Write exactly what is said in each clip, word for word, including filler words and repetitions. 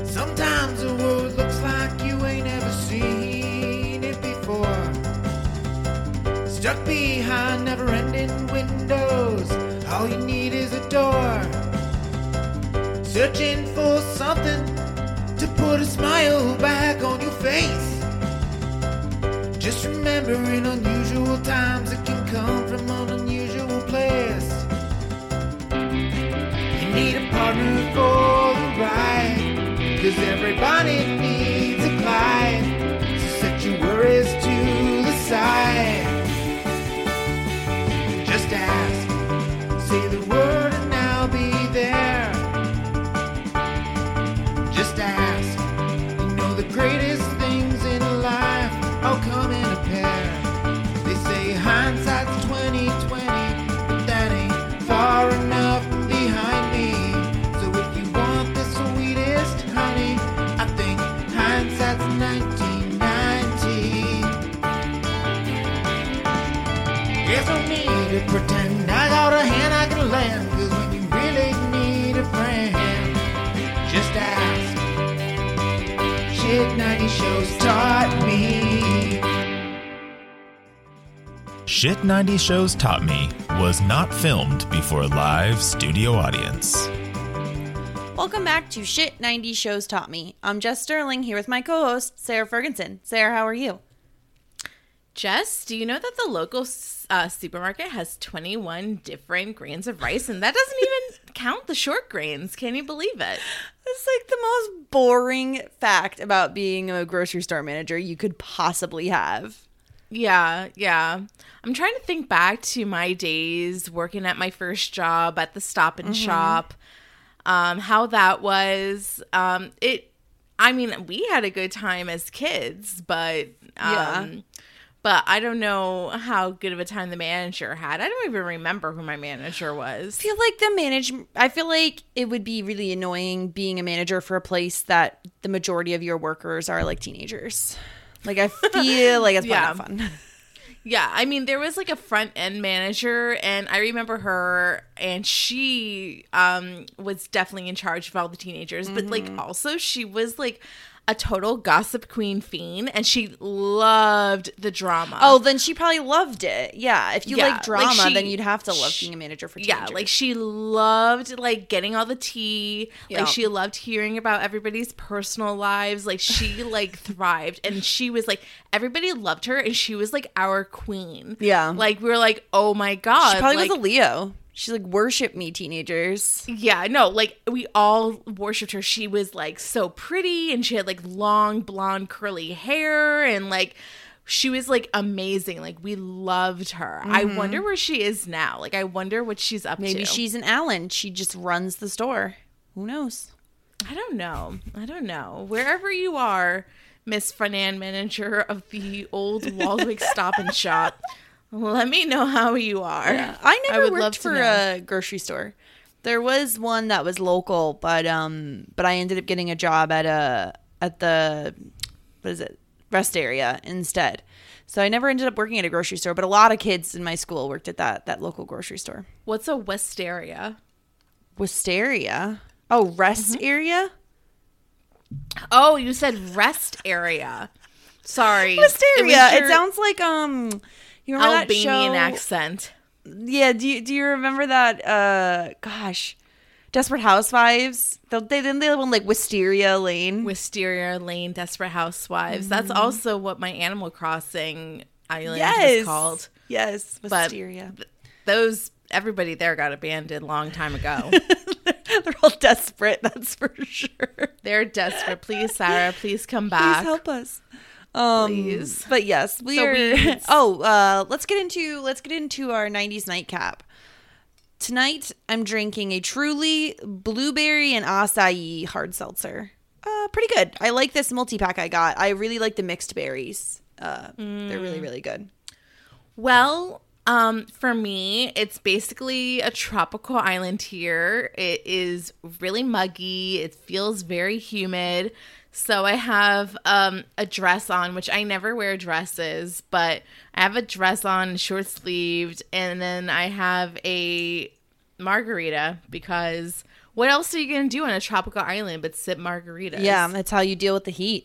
Sometimes the world looks like you ain't ever seen it before. Stuck behind never-ending windows, all you need is a door. Searching for something to put a smile back on your face. Just remember, in unusual times, it can come from an unusual place. You need a partner for the ride, 'cause everybody needs a Clyde. So set your worries to the side. Just ask, say the word and I'll be there. Just ask, you know the greatest things in life all come in a pair. They say hindsight's twenty twenty, but that ain't far enough behind me. So if you want the sweetest honey, I think hindsight's nineteen ninety. There's no need to pretend I got a hand I can lend, 'cause when you really need a friend, just ask. Shit ninety Shows Taught Me. Shit ninety Shows Taught Me was not filmed before a live studio audience. Welcome back to Shit ninety Shows Taught Me. I'm Jess Sterling here with my co-host, Sarah Ferguson. Sarah, how are you? Jess, do you know that the local uh, supermarket has twenty-one different grains of rice, and that doesn't even count the short grains? Can you believe it? It's like the most boring fact about being a grocery store manager you could possibly have. Yeah, yeah. I'm trying to think back to my days working at my first job at the Stop and mm-hmm. Shop, um, how that was. Um, it, I mean, we had a good time as kids, but um, yeah. But I don't know how good of a time the manager had. I don't even remember who my manager was. I feel like the manage. I feel like it would be really annoying being a manager for a place that the majority of your workers are like teenagers. Like, I feel like it's yeah. not fun. Yeah, I mean, there was like a front end manager, and I remember her, and she um, was definitely in charge of all the teenagers. Mm-hmm. But like, also, she was like a total gossip queen fiend, and she loved the drama. Oh, then she probably loved it. Yeah, if you yeah, like drama, like she, then you'd have to love she, being a manager for teenagers. Yeah, like she loved like getting all the tea. Yep. Like she loved hearing about everybody's personal lives. Like she like thrived, and she was like, everybody loved her, and she was like our queen. Yeah, like we were like, oh my god, she probably like, was a Leo. She's like, worship me, teenagers. Yeah, no, like we all worshipped her. She was like so pretty, and she had like long blonde curly hair, and like she was like amazing. Like we loved her. Mm-hmm. I wonder where she is now. Like I wonder what she's up Maybe to. Maybe she's in Allen. She just runs the store. Who knows? I don't know. I don't know. Wherever you are, Miss Finance Manager of the old Waldwick Stop and Shop, let me know how you are. Yeah. I never I worked for a grocery store. There was one that was local, but um, but I ended up getting a job at a at the what is it rest area instead. So I never ended up working at a grocery store. But a lot of kids in my school worked at that that local grocery store. What's a Westaria? Westaria? Oh, rest mm-hmm. area. Oh, you said rest area. Sorry, Westaria. It, it sounds like um. You remember Albanian that show? accent. Yeah, do you, do you remember that, uh, gosh, Desperate Housewives? They, they, then they live on, like, Wisteria Lane. Wisteria Lane, Desperate Housewives. Mm-hmm. That's also what my Animal Crossing island yes. is called. Yes, Wisteria. But th- those, everybody there got abandoned a long time ago. They're all desperate, that's for sure. They're desperate. Please, Sarah, please come back. Please help us. Um, Please. But yes, we so are. We, oh, uh, let's get into let's get into our nineties nightcap. Tonight, I'm drinking a Truly blueberry and acai hard seltzer. Uh, pretty good. I like this multi pack I got. I really like the mixed berries. Uh, mm. They're really really good. Well, um, for me, it's basically a tropical island here. It is really muggy. It feels very humid. So I have um, a dress on, which I never wear dresses, but I have a dress on, short sleeved, and then I have a margarita, because what else are you going to do on a tropical island but sip margaritas? Yeah, that's how you deal with the heat.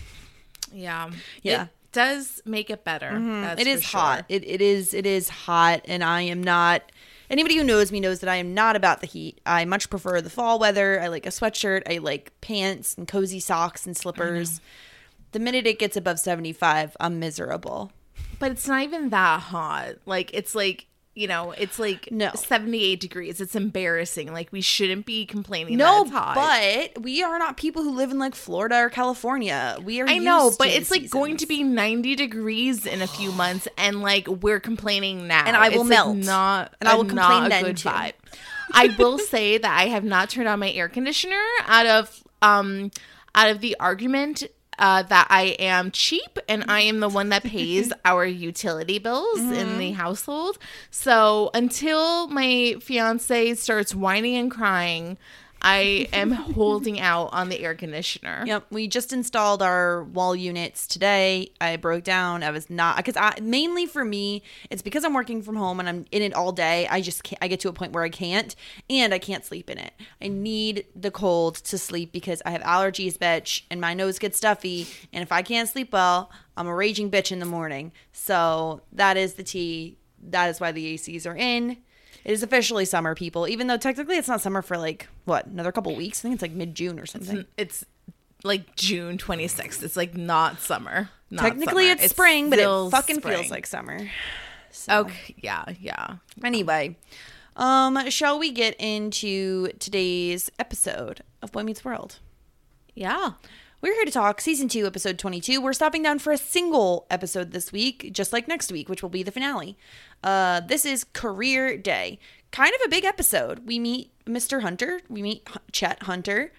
Yeah. Yeah. It does make it better. Mm-hmm. That's It is for sure. hot. It it is it is hot, and I am not. Anybody who knows me knows that I am not about the heat. I much prefer the fall weather. I like a sweatshirt. I like pants and cozy socks and slippers. The minute it gets above seventy-five, I'm miserable. But it's not even that hot. Like, it's like, you know, it's like No. seventy-eight degrees. It's embarrassing. Like, we shouldn't be complaining No, that it's hot. but we are not people who live in like Florida or California. We are. I know, used but to the it's like going to seasons. be ninety degrees in a few months, and like we're complaining now, And I will It's, melt. Like, not, And I will a- complain not a then, good too. vibe. I will say that I have not turned on my air conditioner out of um out of the argument uh, that I am cheap and I am the one that pays our utility bills Mm-hmm. in the household. So until my fiance starts whining and crying, I am holding out on the air conditioner. Yep, we just installed our wall units today. I broke down. I was not because I mainly for me, it's because I'm working from home and I'm in it all day. I just can't, I get to a point where I can't, and I can't sleep in it. I need the cold to sleep because I have allergies, bitch, and my nose gets stuffy. And if I can't sleep well, I'm a raging bitch in the morning. So that is the tea. That is why the A Cs are in. It is officially summer, people, even though technically it's not summer for like, what, another couple weeks? I think it's like mid-June or something. It's like June twenty-sixth. It's like not summer. Not Technically summer. it's spring, but it still fucking spring. feels like summer. So, Okay, yeah, yeah. anyway, um, shall we get into today's episode of Boy Meets World? Yeah. We're here to talk season two, episode twenty-two. We're stopping down for a single episode this week, just like next week, which will be the finale. Uh, this is Career Day. Kind of a big episode. We meet Mister Hunter. We meet H- Chet Hunter.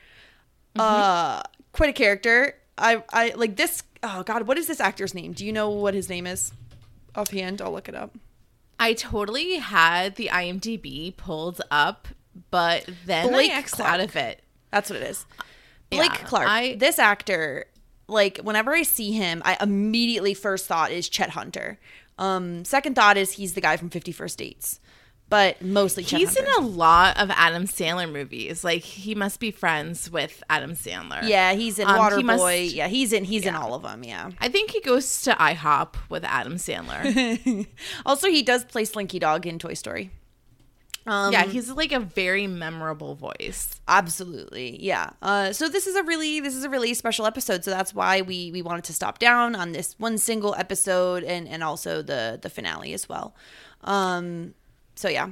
Uh, quite a character. I, I like this. Oh God, what is this actor's name? Do you know what his name is? Offhand, I'll look it up. I totally had the I M D B pulled up, but then Blake I X'd Clark. out of it. That's what it is. Blake Yeah, Clark. I- this actor, like, whenever I see him, I immediately first thought is Chet Hunter. Um, second thought is he's the guy from fifty First Dates. But mostly Chet He's Hunter. in a lot of Adam Sandler movies. Like, he must be friends with Adam Sandler. Yeah, he's in Um, he Waterboy. must- yeah, he's in he's in yeah. all of them, yeah. I think he goes to IHOP with Adam Sandler. Also, he does play Slinky Dog in Toy Story. Um, yeah, he's like a very memorable voice. Absolutely, yeah. Uh, so this is a really this is a really special episode. So that's why we we wanted to stop down on this one single episode and and also the the finale as well. Um, so yeah,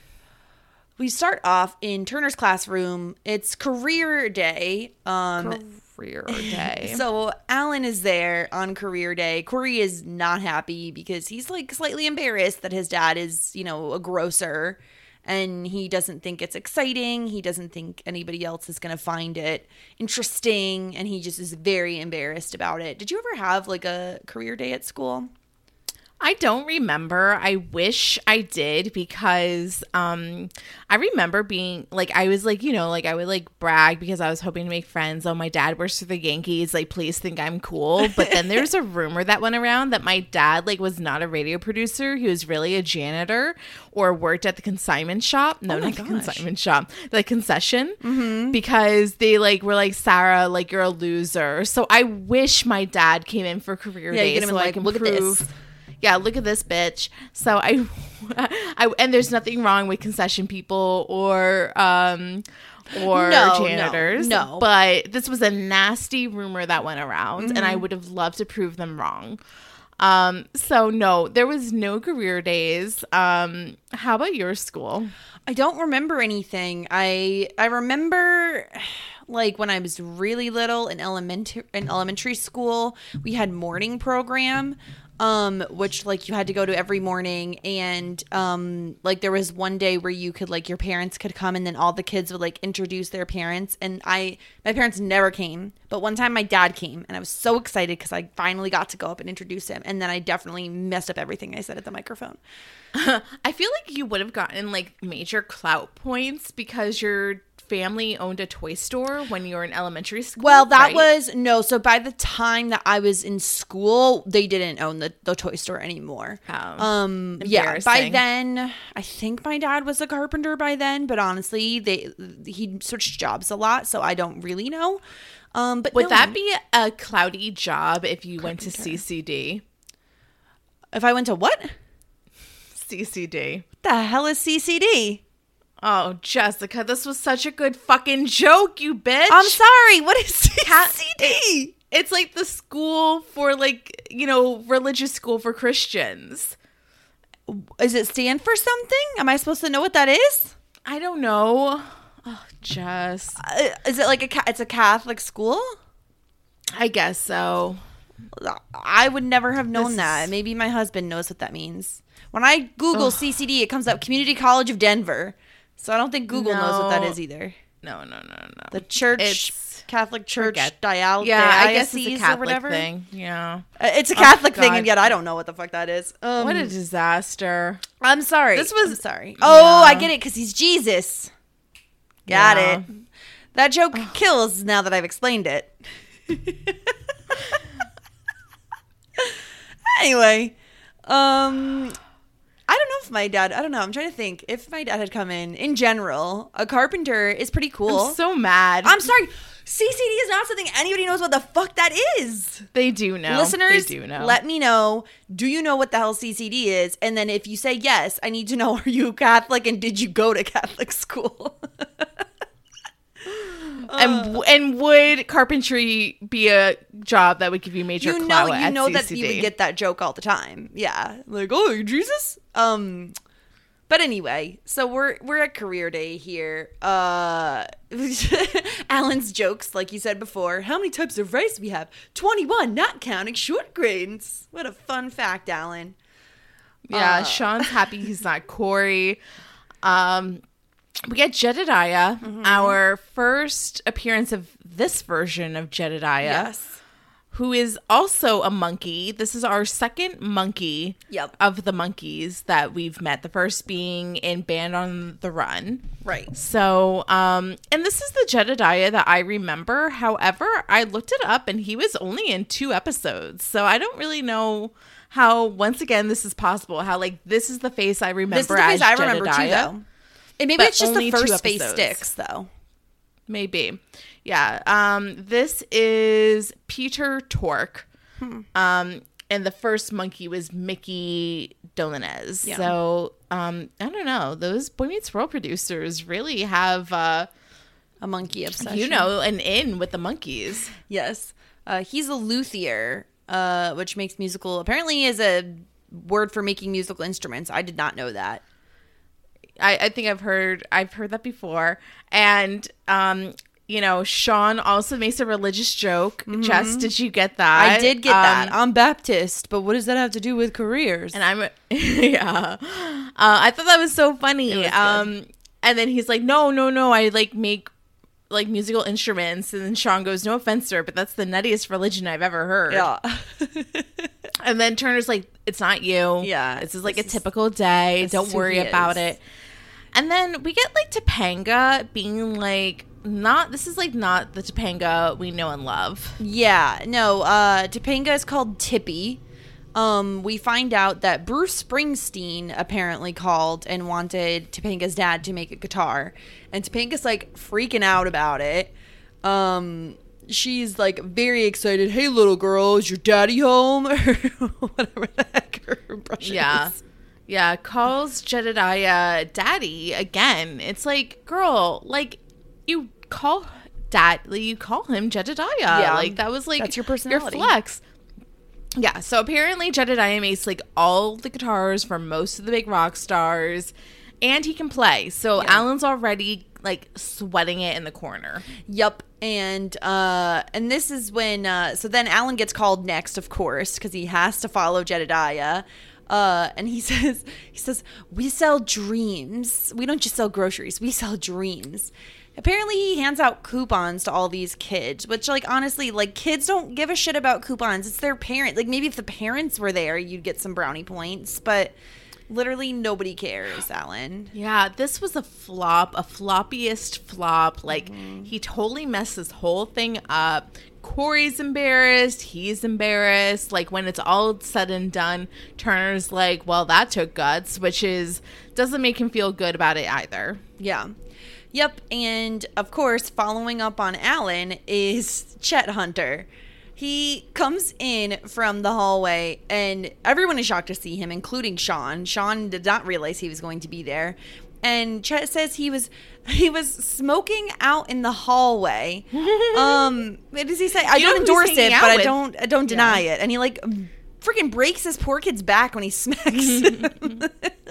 we start off in Turner's classroom. It's career day. Um, Career day. so Alan is there on career day. Corey is not happy because he's like slightly embarrassed that his dad is, you know, a grocer. And he doesn't think it's exciting. He doesn't think anybody else is going to find it interesting. And he just is very embarrassed about it. Did you ever have like a career day at school? I don't remember. I wish I did, because um, I remember being like, I was like, you know, like I would like brag because I was hoping to make friends. Oh, my dad works for the Yankees. Like, please think I'm cool. But then there's a rumor that went around that my dad like was not a radio producer. He was really a janitor or worked at the consignment shop. No, Oh my not the gosh. consignment shop, the concession. Mm-hmm. Because they like were like, Sarah, like you're a loser. So I wish my dad came in for career Yeah, you day get him so and, I like, can look at prove. this. Yeah, look at this bitch. So I, I and there's nothing wrong with concession people or um or No, no, janitors. no. But this was a nasty rumor that went around, and I Mm-hmm. would have loved to prove them wrong. Um, so no, there was no career days. Um, how about your school? I don't remember anything. I I remember like when I was really little in elementary in elementary school, we had morning program, um, which like you had to go to every morning, and um, like there was one day where you could like your parents could come, and then all the kids would like introduce their parents, and I my parents never came, but one time my dad came, and I was so excited because I finally got to go up and introduce him, and then I definitely messed up everything I said at the microphone. I feel like you would have gotten like major clout points because your family owned a toy store when you were in elementary school. Well, that right? was no. So by the time that I was in school, they didn't own the, the toy store anymore. Oh, um, yeah. By embarrassing. then, I think my dad was a carpenter by then. But honestly, they he switched jobs a lot, so I don't really know. Um, but Would no, that be a cloudy job if you went to C C D? if I went to what? C C D. What the hell is C C D? Oh, Jessica, this was such a good fucking joke, you bitch. I'm sorry. What is C C D? Cat- It's like the school for, like, you know, religious school for Christians. Is it stand for something? Am I supposed to know what that is? I don't know. Oh, Jess. Uh, is it like a ca- it's a Catholic school? I guess so. I would never have known This that. is- Maybe my husband knows what that means. When I Google C C D, it comes up Community College of Denver. So I don't think Google knows what that No. is either. No, no, no, no. The church, It's- Catholic Church, forget- dial, Yeah, I guess it's a diocese or Catholic whatever. thing. Yeah. Uh, It's a Catholic thing, God. and yet I don't know what the fuck that is. Um, What a disaster. I'm sorry. This was- I'm sorry. Oh, I Yeah. get it because he's Jesus. Got Yeah. it. That joke kills now that I've explained it. Anyway, um, I don't know if my dad. I don't know. I'm trying to think if my dad had come in. In general, a carpenter is pretty cool. I'm so mad. I'm sorry. C C D is not something anybody knows what the fuck that is. They do know. Listeners, they do know. let me know. Do you know what the hell C C D is? And then if you say yes, I need to know, are you Catholic and did you go to Catholic school? and w- and would carpentry be a job that would give you major you know, clout you at know C that C D? you would get that joke all the time. Yeah, like, oh, you're Jesus. Um, but anyway, so we're we're at career day here. Uh, Alan's jokes, like you said before. How many types of rice we have? twenty-one, not counting short grains. What a fun fact, Alan. Yeah, Uh, Sean's happy he's not Corey. Um, we get Jedediah, Mm-hmm. our first appearance of this version of Jedediah, Yes. who is also a monkey. This is our second monkey Yep. of the monkeys that we've met. The first being in Band on the Run. Right. So, um, and this is the Jedediah that I remember. However, I looked it up and he was only in two episodes. So I don't really know how, once again, this is possible. How, like, this is the face I remember This is the as face I remember too, Jedediah. though. And maybe But it's just only the two first face episodes. sticks, though. Maybe. Yeah. Um, this is Peter Tork. Hmm. Um, and the first monkey was Mickey Dolenez. Yeah. So, um, I don't know. Those Boy Meets World producers really have, uh, A monkey obsession. you know, an in with the monkeys. Yes. Uh, he's a luthier, uh, which makes musical, apparently is a word for making musical instruments. I did not know that. I, I think I've heard I've heard that before. And um, you know, Sean also makes a religious joke. Jess, did you get that? Mm-hmm. I did get that. Um, I'm Baptist, but what does that have to do with careers? and I'm yeah. Uh, I thought that was so funny. It was good. Um, and then he's like, no, no, no, I like make like musical instruments. And then Sean goes, no offense, sir, but that's the nuttiest religion I've ever heard. yeah. And then Turner's like, it's not you. Yeah, This is like this a is- typical day. this Don't is who worry he about is. it. And then we get like Topanga being like, not, this is like not the Topanga we know and love. Yeah, no, uh, Topanga is called Tippy. Um, we find out that Bruce Springsteen apparently called and wanted Topanga's dad to make a guitar. And Topanga's like freaking out about it. Um, she's like very excited. Hey, little girl, is your daddy home? Or whatever the heck her impression Yeah. is. Yeah. Calls Jedediah daddy again. It's like, girl, like you call dad, like, you call him Jedediah. Yeah. Like that was like That's your personality. Your flex. Yeah, so apparently Jedediah makes like all the guitars for most of the big rock stars, and he can play. So Yeah. Alan's already like sweating it in the corner. Yep. And uh and this is when uh so then Alan gets called next, of course, because he has to follow Jedediah. Uh and he says he says, we sell dreams. We don't just sell groceries, we sell dreams. Apparently he hands out coupons to all these kids, which like honestly, like kids don't give a shit about coupons. It's their parent. Like maybe if the parents were there, you'd get some brownie points, but Literally nobody cares, Alan. Yeah, this was a flop, a floppiest flop. Like, Mm-hmm. he totally messed this whole thing up. Corey's embarrassed. He's embarrassed. Like, when it's all said and done, Turner's like, well, that took guts, which is, doesn't make him feel good about it either. Yeah. Yep. And of course, following up on Alan is Chet Hunter. He comes in from the hallway and everyone is shocked to see him, including Sean. Sean did not realize he was going to be there. And Chet says he was he was smoking out in the hallway. Um, what does he say? I You know don't who endorse he's it, hanging but out I with. don't I don't deny it. And he like freaking breaks his poor kid's back when he smacks him.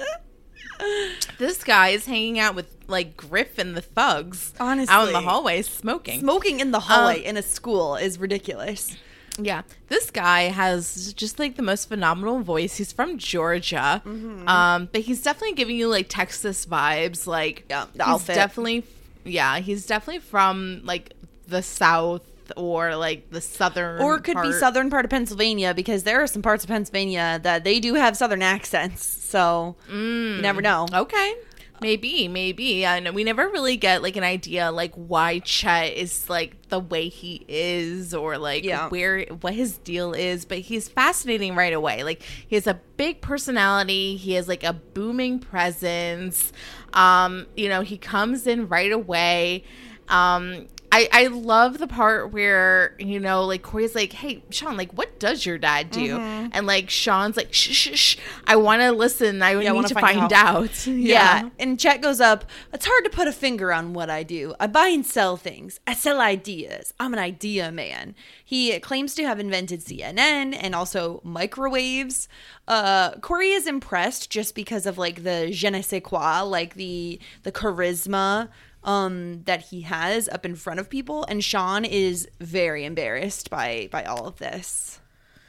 This guy is hanging out with, like, Griff and the thugs. Honestly. Out in the hallway smoking. Smoking in the hallway Um, in a school is ridiculous. Yeah, this guy has just like the most phenomenal voice. He's from Georgia, Mm-hmm. um, but he's definitely giving you like Texas vibes. Like, Yeah, the he's outfit. definitely, yeah, he's definitely from like the South or like the southern, Or it could be part. southern part of Pennsylvania, because there are some parts of Pennsylvania that they do have southern accents. So you never know. Okay. Maybe, maybe. And we never really get like an idea like why Chet is like the way he is, or like Yeah. where what his deal is, but he's fascinating right away. Like, he has a big personality, he has like a booming presence. Um, you know, he comes in right away. Um I, I love the part where, you know, like, Corey's like, hey, Sean, like, what does your dad do? Mm-hmm. And, like, Sean's like, shh, shh, shh, I want to listen. I Yeah, I need wanna to find find, out." out. Yeah. And Chet goes up, it's hard to put a finger on what I do. I buy and sell things. I sell ideas. I'm an idea man. He claims to have invented C N N and also microwaves. Uh, Corey is impressed just because of like the je ne sais quoi, like the the charisma um that he has up in front of people, and Sean is very embarrassed by by all of this.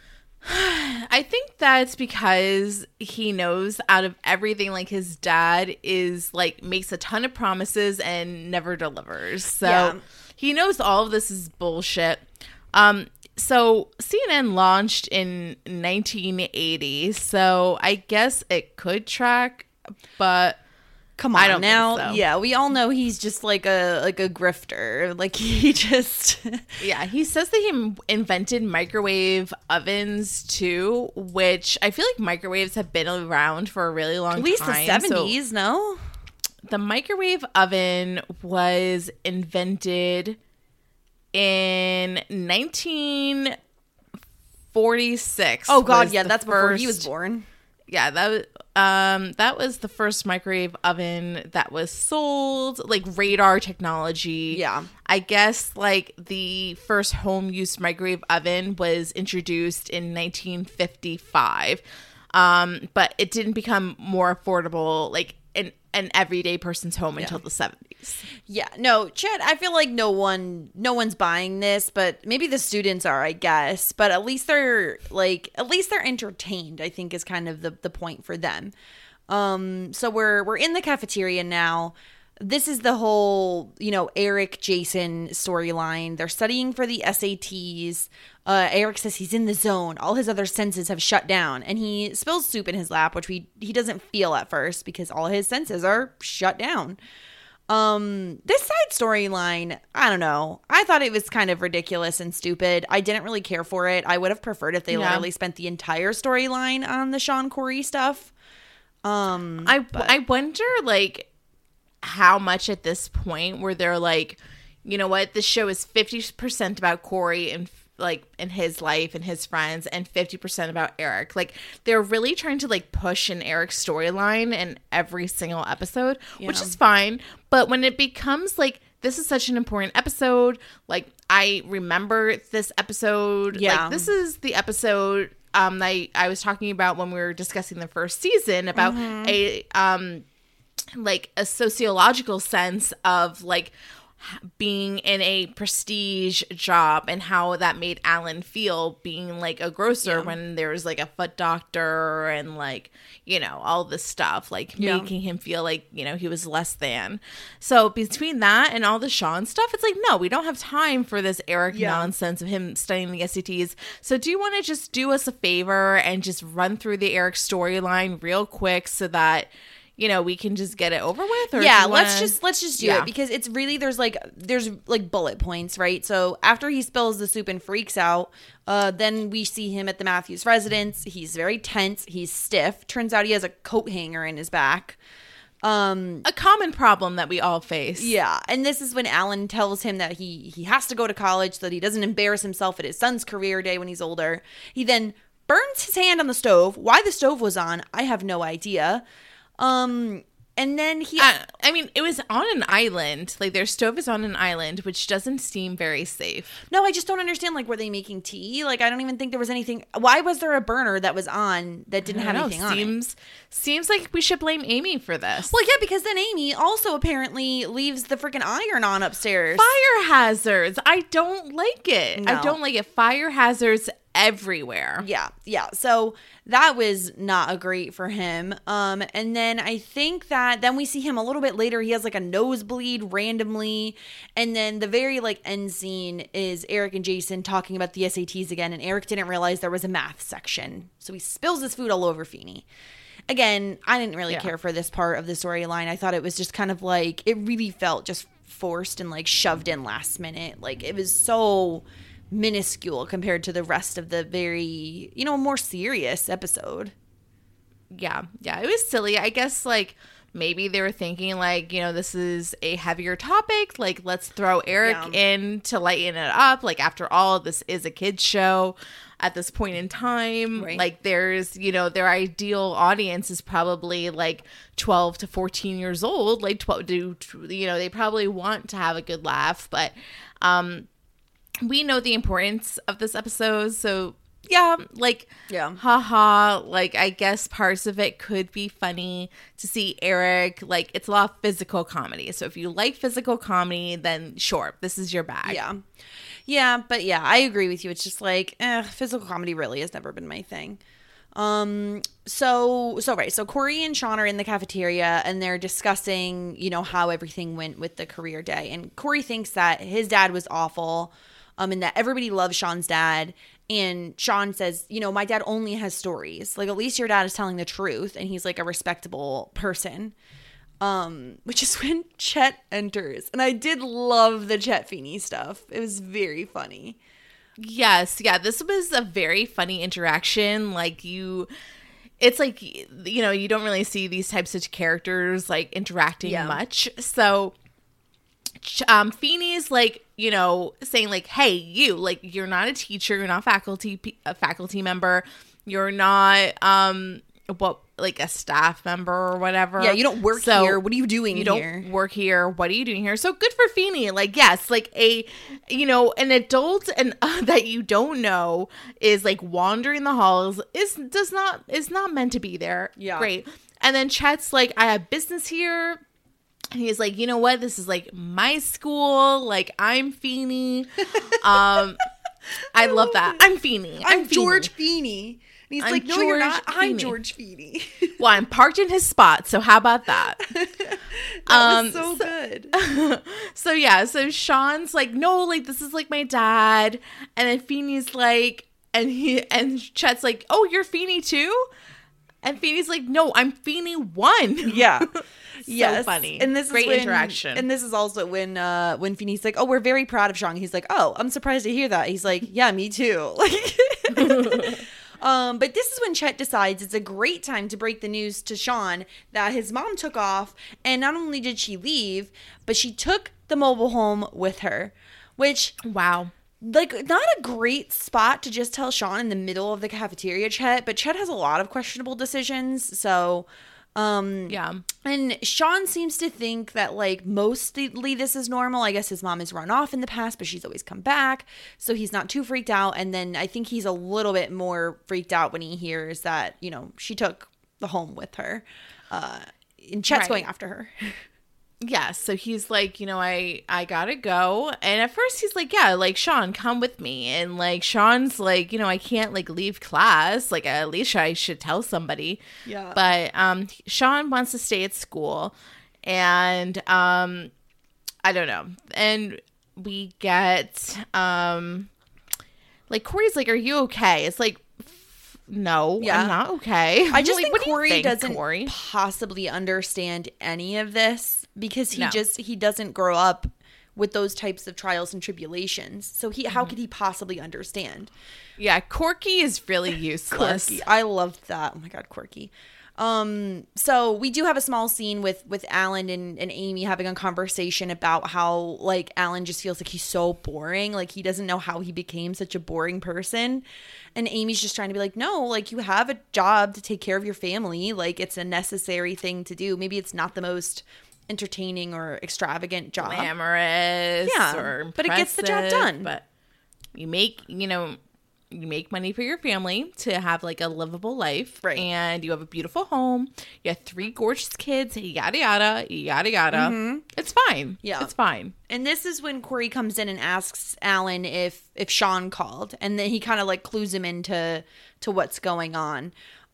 I think that's because he knows out of everything, like, his dad is like makes a ton of promises and never delivers. So Yeah. he knows all of this is bullshit. Um, so C N N launched in nineteen eighty, so I guess it could track, but Come on I don't now. think so. Yeah, we all know he's just like a like a grifter. Like he just yeah, he says that he invented microwave ovens too, which I feel like microwaves have been around for a really long time. at least the so- seventies, no? The microwave oven was invented in nineteen forty-six. Oh god, was yeah, the that's before he was first- born. Yeah, that was um that was the first microwave oven that was sold, like radar technology. Yeah. I guess like the first home use microwave oven was introduced in nineteen fifty-five. Um, but it didn't become more affordable like in an everyday person's home until the seventies. Yeah, no, Chet, I feel like no one no one's buying this, but maybe the students are, I guess. But at least they're like at least they're entertained, I think is kind of the, the point for them. Um so we're we're in the cafeteria now. This is the whole, you know, Eric Jason storyline. They're studying for the S A Ts. Uh, Eric says he's in the zone. All his other senses have shut down, and he spills soup in his lap, which we he doesn't feel at first because all his senses are shut down. Um, this side storyline, I don't know. I thought it was kind of ridiculous and stupid. I didn't really care for it. I would have preferred if they Yeah. literally spent the entire storyline on the Sean Corey stuff. Um, I but- I wonder like how much at this point where they're like, you know what, this show is fifty percent about Corey and like in his life and his friends, and fifty percent about Eric. Like they're really trying to like push an Eric storyline in every single episode, which Yeah. is fine. But when it becomes like, this is such an important episode, like I remember this episode, Yeah. like this is the episode um I, I was talking about when we were discussing the first season about Mm-hmm. a um like a sociological sense of like being in a prestige job and how that made Alan feel being like a grocer Yeah. when there was like a foot doctor and like, you know, all this stuff, like Yeah. making him feel like, you know, he was less than. So between that and all the Sean stuff, it's like, no, we don't have time for this Eric Yeah. nonsense of him studying the S A Ts. So do you want to just do us a favor and just run through the Eric storyline real quick so that, you know, we can just get it over with? Or Yeah, do you let's wanna- just let's just do Yeah. it because it's really there's like there's like bullet points, right? So after he spills the soup and freaks out, uh, then we see him at the Matthews residence. He's very tense. He's stiff. Turns out he has a coat hanger in his back. Um, a common problem that we all face. yeah, and this is when Alan tells him that he he has to go to college so that he doesn't embarrass himself at his son's career day when he's older. He then burns his hand on the stove. Why the stove was on, I have no idea. Um, and then he Uh, I mean, it was on an island. Like, their stove is on an island, which doesn't seem very safe. No, I just don't understand. Like, were they making tea? Like, I don't even think there was anything. Why was there a burner that was on that didn't I have don't know, anything on it? seems seems like we should blame Amy for this. Well, yeah, because then Amy also apparently leaves the freaking iron on upstairs. Fire hazards. I don't like it. No. I don't like it. Fire hazards everywhere. Yeah, yeah. So that was not a great for him. Um, and then I think that then we see him a little bit later. He has like a nosebleed randomly, and then the very like end scene is Eric and Jason talking about the S A Ts again, and Eric didn't realize there was a math section, so he spills his food all over Feeney. Again, I didn't really Yeah. care for this part of the storyline. I thought it was just kind of like it really felt just forced and like shoved in last minute. Like it was so minuscule compared to the rest of the very, you know, more serious episode. Yeah, yeah, it was silly. I guess like maybe they were thinking like, you know, this is a heavier topic. Like, let's throw Eric Yeah. in to lighten it up. Like, after all, this is a kids show at this point in time. Right. Like, there's, you know, their ideal audience is probably like twelve to fourteen years old. Like twelve to, you know, they probably want to have a good laugh, but um, we know the importance of this episode, so. Yeah, like, Yeah. haha, like, I guess parts of it could be funny to see Eric. Like, it's a lot of physical comedy. So if you like physical comedy, then sure, this is your bag. Yeah. Yeah, but yeah, I agree with you. It's just like, eh, physical comedy really has never been my thing. Um, so, so right. So Corey and Sean are in the cafeteria and they're discussing, you know, how everything went with the career day. And Corey thinks that his dad was awful, um, and that everybody loves Sean's dad. And Sean says, you know, my dad only has stories. Like, at least your dad is telling the truth and he's like a respectable person. Um, which is when Chet enters. And I did love the Chet Feeney stuff. It was very funny. Yes, yeah, this was a very funny interaction. Like, you, it's like, you know, you don't really see these types of characters like interacting Yeah. much. So, um, Feeney's like, you know, saying like, hey, you, like, you're not a teacher, you're not faculty, a faculty member, you're not, um, what, like a staff member or whatever. Yeah, you don't work So, here. What are you doing you here? don't work here. What are you doing here? So good for Feeney. Like, yes, like a, you know, an adult and uh, that you don't know is like wandering the halls is does not is not meant to be there. Yeah. Great. And then Chet's like, I have business here. And he's like, you know what? This is like my school. Like, I'm Feeney. um, I love that. I'm Feeney. I'm, Feeney. George Feeney. And he's I'm like, no, you're George not. I'm Feeney." George Feeney. Well, I'm parked in his spot. So how about that? that Um, was so, good. So yeah, so Sean's like, no, like this is like my dad, and then Feeney's like, and he and Chet's like, oh, you're Feeney too, and Feeney's like, no, I'm Feeney one. Yeah. So Yes. funny. And this Great is when, interaction. And this is also when uh when Feeney's like, oh, we're very proud of Sean. He's like, oh, I'm surprised to hear that. He's like, yeah, me too. Like Um, but this is when Chet decides it's a great time to break the news to Sean that his mom took off, and not only did she leave, but she took the mobile home with her, which, Wow. like, not a great spot to just tell Sean in the middle of the cafeteria, Chet, but Chet has a lot of questionable decisions, so... Um, Yeah. and Sean seems to think that, like, mostly this is normal. I guess his mom has run off in the past, but she's always come back. So he's not too freaked out. And then I think he's a little bit more freaked out when he hears that, you know, she took the home with her. Uh, and Chet's Right. going after her. yeah, so he's like, you know, I I gotta go. And at first he's like, yeah, like, Sean, come with me. And like Sean's like, you know, I can't like leave class. Like, at least I should tell somebody. Yeah. But um Sean wants to stay at school. And um I don't know. And we get um like Corey's like, are you okay? It's like, no, Yeah. I'm not okay. I just Like, think what do you Corey think, doesn't Corey? possibly understand any of this because he No. just he doesn't grow up with those types of trials and tribulations. So he how could he possibly understand? Yeah, Corky is really useless. Quirky. I loved that. Oh my god, quirky. Um, so we do have a small scene with with Alan and, and Amy having a conversation about how like Alan just feels like he's so boring, like he doesn't know how he became such a boring person. And Amy's just trying to be like, no, like you have a job to take care of your family, like it's a necessary thing to do. Maybe it's not the most entertaining or extravagant job. Glamorous, Yeah, or but it gets the job impressive, done. But you make, you know, you make money for your family to have like a livable life, Right. And you have a beautiful home. You have three gorgeous kids, yada yada yada yada. It's fine. Yeah. it's fine. And this is when Corey comes in and asks Alan if if Sean called, and then he kind of like clues him into to what's going on.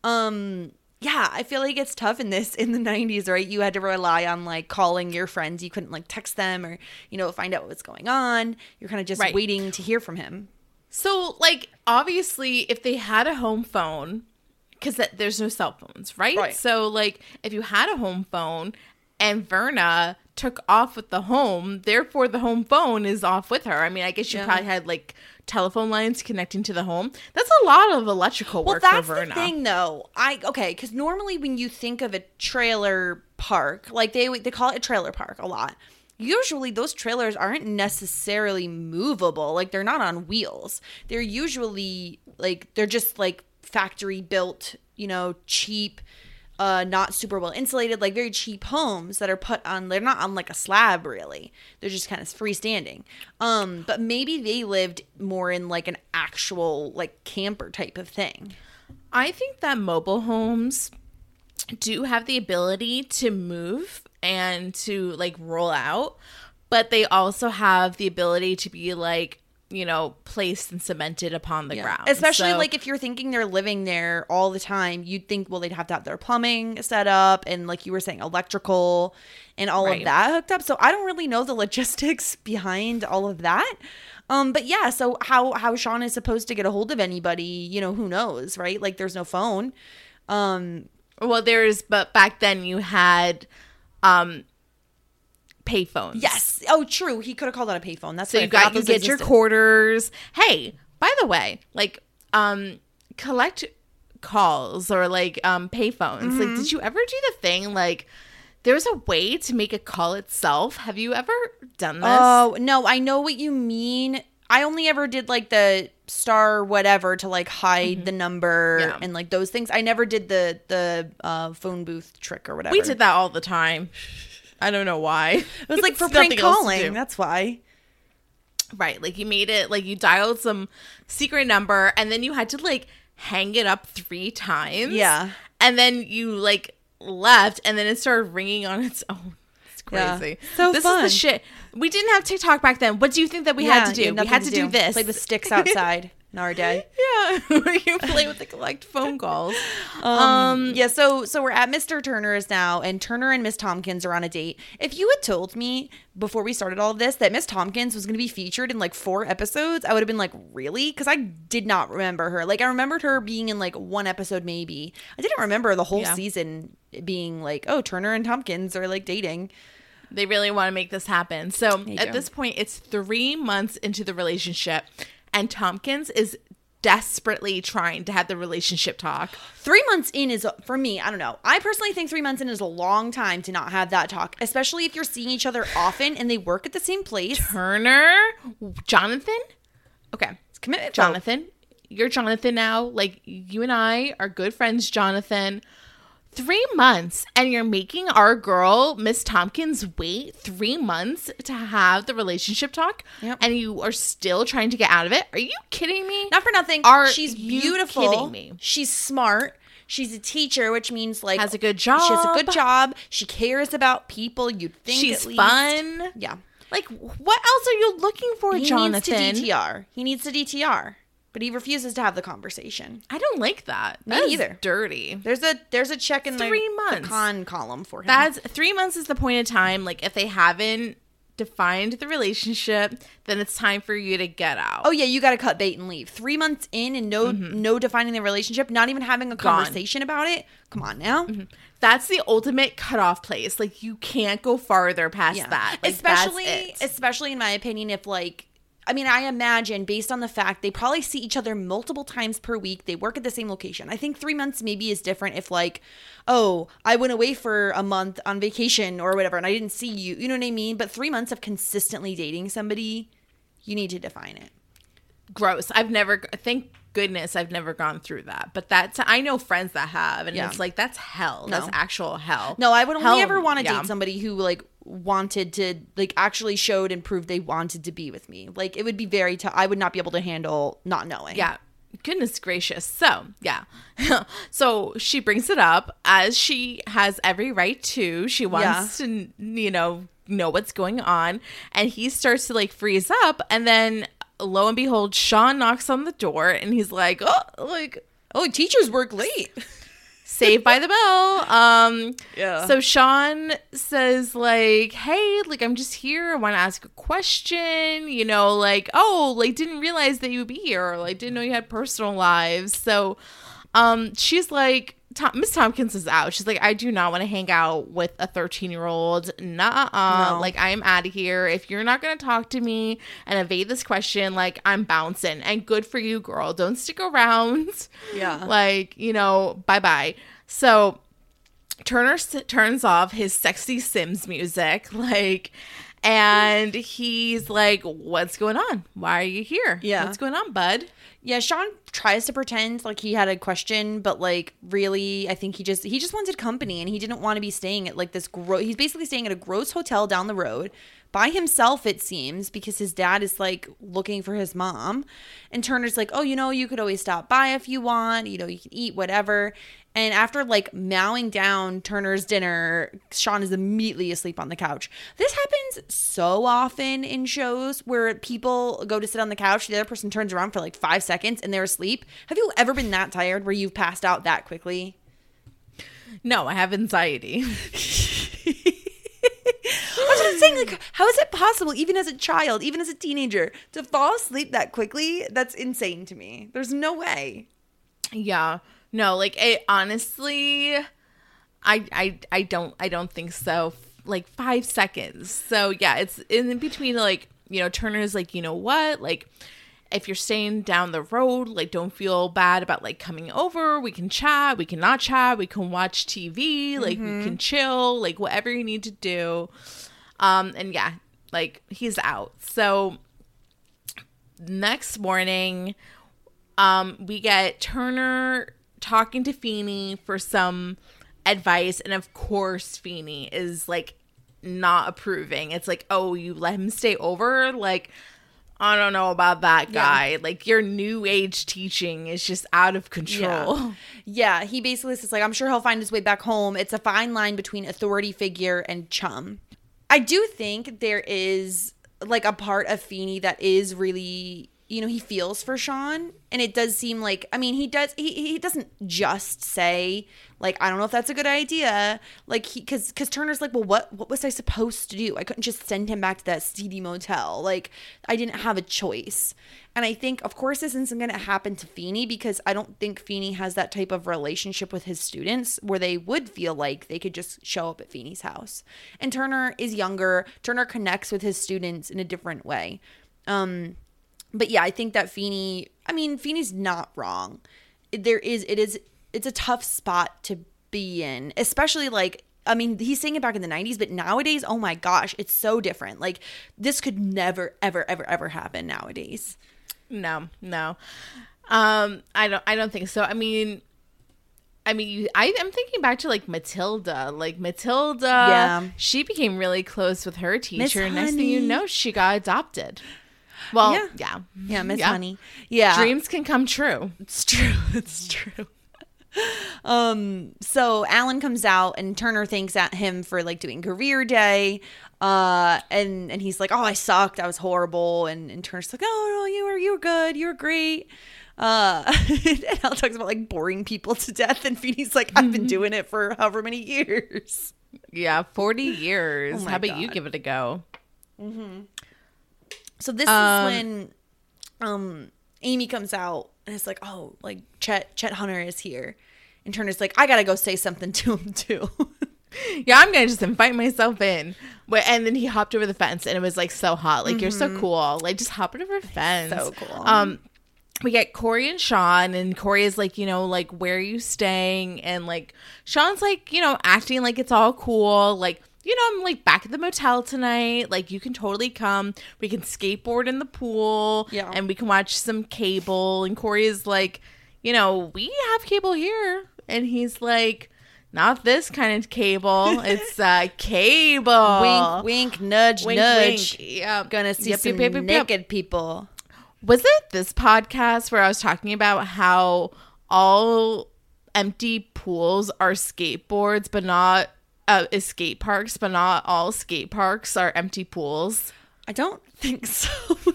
Um, yeah, I feel like it's tough in this in the nineties, right? You had to rely on like calling your friends. You couldn't like text them or you know find out what's going on. You're kind of just Right. waiting to hear from him. So, like, obviously, if they had a home phone, because there's no cell phones, right? Right. So, like, if you had a home phone and Verna took off with the home, therefore the home phone is off with her. I mean, I guess you Yeah. probably had, like, telephone lines connecting to the home. That's a lot of electrical Well, work that's for the Verna. thing, though. I okay, because normally when you think of a trailer park, like they they call it a trailer park a lot. Usually those trailers aren't necessarily movable. Like they're not on wheels. They're usually like they're just like factory built, you know, cheap, uh, not super well insulated, like very cheap homes that are put on. They're not on like a slab really. They're just kind of freestanding. Um, but maybe they lived more in like an actual like camper type of thing. I think that mobile homes do have the ability to move and to like roll out, but they also have the ability to be like, you know, placed and cemented upon the Yeah. ground. Especially So- like if you're thinking they're living there all the time, you'd think, well, they'd have to have their plumbing set up and like you were saying, electrical and all Right. of that hooked up. So I don't really know the logistics behind all of that. Um, but yeah, so how, how Sean is supposed to get a hold of anybody, you know, who knows, right? Like there's no phone. Um, Well, there's, but back then you had um payphones. yes. Oh, true. He could have called on a payphone. That's So right. you I forgot got you those get your existed. quarters. Hey, by the way, like um collect calls or like um payphones. Mm-hmm. Like, did you ever do the thing like there's a way to make a call itself? Have you ever done this? Oh, no, I know what you mean. I only ever did like the star whatever to like hide the number Yeah. and like those things. I never did the the uh, phone booth trick or whatever. We did that all the time. I don't know why. It was like for It's prank nothing else to calling. do. That's why. Right. Like you made it, like you dialed some secret number and then you had to like hang it up three times. Yeah. And then you like left and then it started ringing on its own. It's Yeah. crazy. So this fun. is the shit. We didn't have TikTok back then. What do you think that we Yeah, had to you do? had We had nothing to do, this. Play the sticks outside in our day. Yeah. You play with the collect phone calls. Um, yeah, so so we're at Mister Turner's now, and Turner and Miss Tompkins are on a date. If you had told me before we started all of this that Miss Tompkins was going to be featured in like four episodes, I would have been like, really? Because I did not remember her. Like, I remembered her being in like one episode maybe. I didn't remember the whole Yeah. season being like, oh, Turner and Tompkins are like dating. They really want to make this happen. So They at do. this point, it's three months into the relationship, and Tompkins is desperately trying to have the relationship talk. Three months in is, for me, I don't know. I personally think three months in is a long time to not have that talk, especially if you're seeing each other often and they work at the same place. Turner, Jonathan. Okay, It's commitment. Jonathan, you're Jonathan now. Like you and I are good friends, Jonathan. Three months, and you're making our girl, Miss Tompkins, wait three months to have the relationship talk, Yep. and you are still trying to get out of it. Are you kidding me? Not for nothing. Are She's you beautiful. kidding me? She's smart. She's a teacher, which means like Has a good job. She has a good job. She cares about people. You'd think She's at least. fun. Yeah. Like, what else are you looking for, He Jonathan? needs to D T R. He needs to D T R, but he refuses to have the conversation. I don't like that. Me That is neither. dirty. There's a there's a check in Three the, months. the con column for him. That's three months is the point of time. Like, if they haven't defined the relationship, then it's time for you to get out. Oh yeah, you got to cut bait and leave. Three months in and no Mm-hmm. no defining the relationship, not even having a conversation about it. Come on now. Mm-hmm. That's the ultimate cutoff place. Like, you can't go farther past Yeah. that. Like, especially that's it. especially in my opinion, if like I mean, I imagine based on the fact they probably see each other multiple times per week. They work at the same location. I think three months maybe is different if like, oh, I went away for a month on vacation or whatever and I didn't see you. You know what I mean? But three months of consistently dating somebody, you need to define it. Gross. I've never, thank goodness I've never gone through that. But that's, I know friends that have, and Yeah. it's like, that's hell. No. That's actual hell. No, I would only Hell, ever want to yeah. date somebody who like wanted to like actually showed and proved they wanted to be with me. Like it would be very tough. I would not be able to handle not knowing. Yeah. Goodness gracious. So, yeah. So she brings it up, as she has every right to. She wants Yeah. to, you know, know what's going on. And he starts to like freeze up. And then lo and behold, Sean knocks on the door and he's like, oh, like, Oh, teachers work late. Saved by the Bell. Um, Yeah. So Sean says like, hey, like, I'm just here. I want to ask a question, you know, like, oh, like, didn't realize that you would be here. Or, like, didn't know you had personal lives. So um, she's like, Tom- Miss Tompkins is out. She's like, I do not want to hang out with a thirteen year old. Nuh-uh. No. Like, I'm out of here. If you're not going to talk to me and evade this question, like, I'm bouncing. And good for you, girl. Don't stick around. Yeah. Like, you know, bye-bye. So Turner s- turns off his sexy Sims music, like, and he's like, what's going on? Why are you here? Yeah. What's going on, bud? Yeah, Sean tries to pretend like he had a question, but like really, I think he just he just wanted company and he didn't want to be staying at like this gro- he's basically staying at a gross hotel down the road by himself, it seems, because his dad is like looking for his mom. And Turner's like, oh, you know, you could always stop by if you want, you know, you can eat whatever. And after like mowing down Turner's dinner, Sean is immediately asleep on the couch. This happens so often in shows where people go to sit on the couch, the other person turns around for like five seconds and they're asleep. Have you ever been that tired where you've passed out that quickly? No, I have anxiety. That's what I'm saying. Like, how is it possible, even as a child, even as a teenager, to fall asleep that quickly? That's insane to me. There's no way. Yeah. No, like, it, honestly, I, I, I don't, I don't think so. Like, five seconds. So, yeah, it's in between, like, you know, Turner's like, you know what? Like, if you're staying down the road, like, don't feel bad about, like, coming over. We can chat. We can not chat. We can watch T V. Like, Mm-hmm. we can chill. Like, whatever you need to do. Um, and, yeah, like, he's out. So, next morning, um, we get Turner talking to Feeney for some advice. And, of course, Feeney is, like, not approving. It's like, oh, you let him stay over? Like, I don't know about that guy. Yeah. Like, your new age teaching is just out of control. Yeah. Yeah, he basically says, like, I'm sure he'll find his way back home. It's a fine line between authority figure and chum. I do think there is, like, a part of Feeney that is really, you know, he feels for Sean. And it does seem like, I mean, he does, he, he doesn't just say, like, I don't know if that's a good idea. Like, he, cause, cause Turner's like, well, what, what was I supposed to do? I couldn't just send him back to that seedy motel. Like, I didn't have a choice. And I think, of course, this isn't going to happen to Feeney because I don't think Feeney has that type of relationship with his students where they would feel like they could just show up at Feeney's house. And Turner is younger. Turner connects with his students in a different way. Um, but yeah, I think that Feeney, I mean, Feeney's not wrong. There is, it is, it's a tough spot to be in, especially like, I mean, he's saying it back in the nineties, but nowadays, oh my gosh, it's so different. Like, this could never, ever, ever, ever happen nowadays. No, no. Um, I don't I don't think so. I mean, I mean, you, I am thinking back to like Matilda. Like Matilda, Yeah. she became really close with her teacher. Miss Next thing you Honey. know, she got adopted. Well, Yeah. yeah. Yeah, Miss Yeah. Honey. Yeah. Dreams can come true. It's true. It's true. um, so Alan comes out and Turner thanks at him for like doing career day. Uh, and, and he's like, oh, I sucked. I was horrible. And, and Turner's like, oh, no, you were, you were good. You were great. Uh, and Al talks about like boring people to death. And Feeney's like, I've been doing it for however many years. Yeah, forty years. Oh my How about God. you give it a go? Mm-hmm. So this Um, is when um, Amy comes out and it's like, oh, like Chet, Chet Hunter is here. And Turner's like, I got to go say something to him too. Yeah, I'm gonna just invite myself in. But and then he hopped over the fence, and it was like so hot. Like, you're so cool. Like, just hop over the fence. So cool. Um, we get Corey and Sean, and Corey is like, you know, like, where are you staying? And like, Sean's like, you know, acting like it's all cool. Like, you know, I'm like back at the motel tonight. Like, you can totally come. We can skateboard in the pool. Yeah. And we can watch some cable. And Corey is like, you know, we have cable here. And he's like, not this kind of cable. It's uh, cable. Wink, wink, nudge, Wink, nudge. wink. Yeah. Gonna see Yep, some yep, yep, yep, yep. naked people. Was it this podcast where I was talking about how all empty pools are skateboards, but not uh, is skate parks, but not all skate parks are empty pools? I don't think so. Why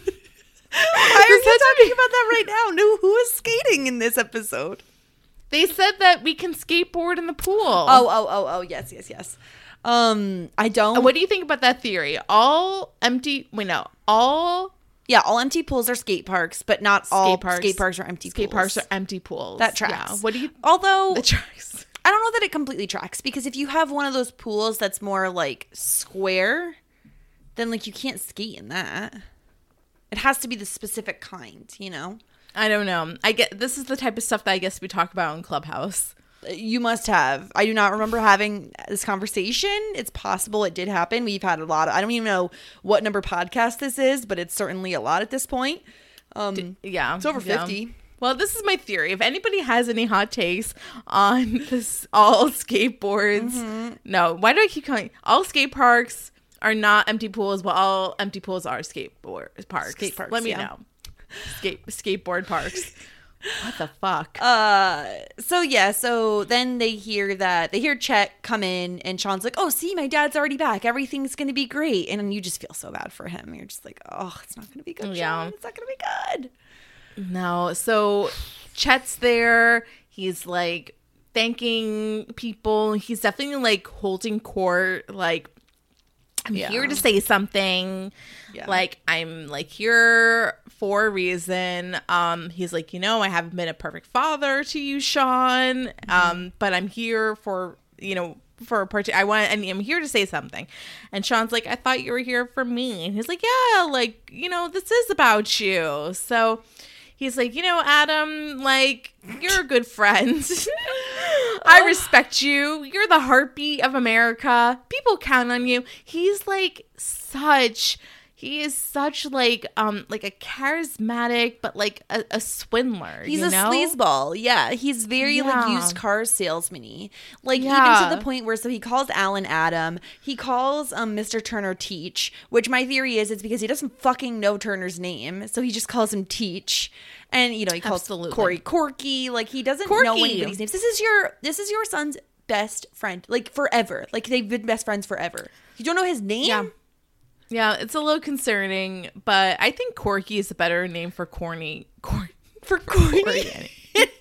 are you talking about that right now? No, who is skating in this episode? They said that we can skateboard in the pool. Oh, oh, oh, oh, yes, yes, yes. Um, I don't. What do you think about that theory? All empty, wait, no, all Yeah, all empty pools are skate parks, but not all skate parks, skate parks are empty skate pools. parks are empty pools. That tracks. Yeah. What do you? Although That tracks. I don't know that it completely tracks, because if you have one of those pools that's more like square, then like you can't skate in that. It has to be the specific kind, you know? I don't know. I get this is the type of stuff that I guess we talk about in Clubhouse. You must have. I do not remember having this conversation. It's possible it did happen. We've had a lot of, I don't even know what number podcast this is, but it's certainly a lot at this point. Um, Yeah. It's over yeah. fifty. Well, this is my theory. If anybody has any hot takes on this, all skateboards, Mm-hmm. no. Why do I keep calling all skate parks are not empty pools, but all empty pools are skateboard parks? Skate parks, Let me yeah. know. Skate skateboard parks. What the fuck? Uh, so yeah, so then they hear that, they hear Chet come in and Sean's like, oh, see, my dad's already back. Everything's going to be great. And then you just feel so bad for him. You're just like, oh, it's not going to be good, Yeah. Sean. It's not going to be good. No. So Chet's there. He's like thanking people. He's definitely like holding court. Like, I'm Yeah. here to say something. Yeah. Like, I'm like here for a reason. Um, he's like, you know, I haven't been a perfect father to you, Sean. Mm-hmm. Um, but I'm here for, you know, for a part. I want, and I'm here to say something. And Sean's like, I thought you were here for me. And he's like, yeah, like, you know, this is about you. So he's like, you know, Adam, like, you're a good friend. I respect you. You're the heartbeat of America. People count on you. He's like such, he is such like, um, like a charismatic, but like a, a swindler. He's you a know? sleazeball. Yeah. He's very Yeah. like used car salesman-y. Like Yeah. even to the point where, so he calls Alan Adam. He calls um Mister Turner Teach, which my theory is it's because he doesn't fucking know Turner's name. So he just calls him Teach. And you know, he calls Absolutely. Corey Corky. Like he doesn't know Corky. anybody's names. This is your this is your son's best friend. Like forever. Like they've been best friends forever. You don't know his name? Yeah. Yeah, it's a little concerning, but I think Corky is a better name for corny. Cor- For Corey. Corey any-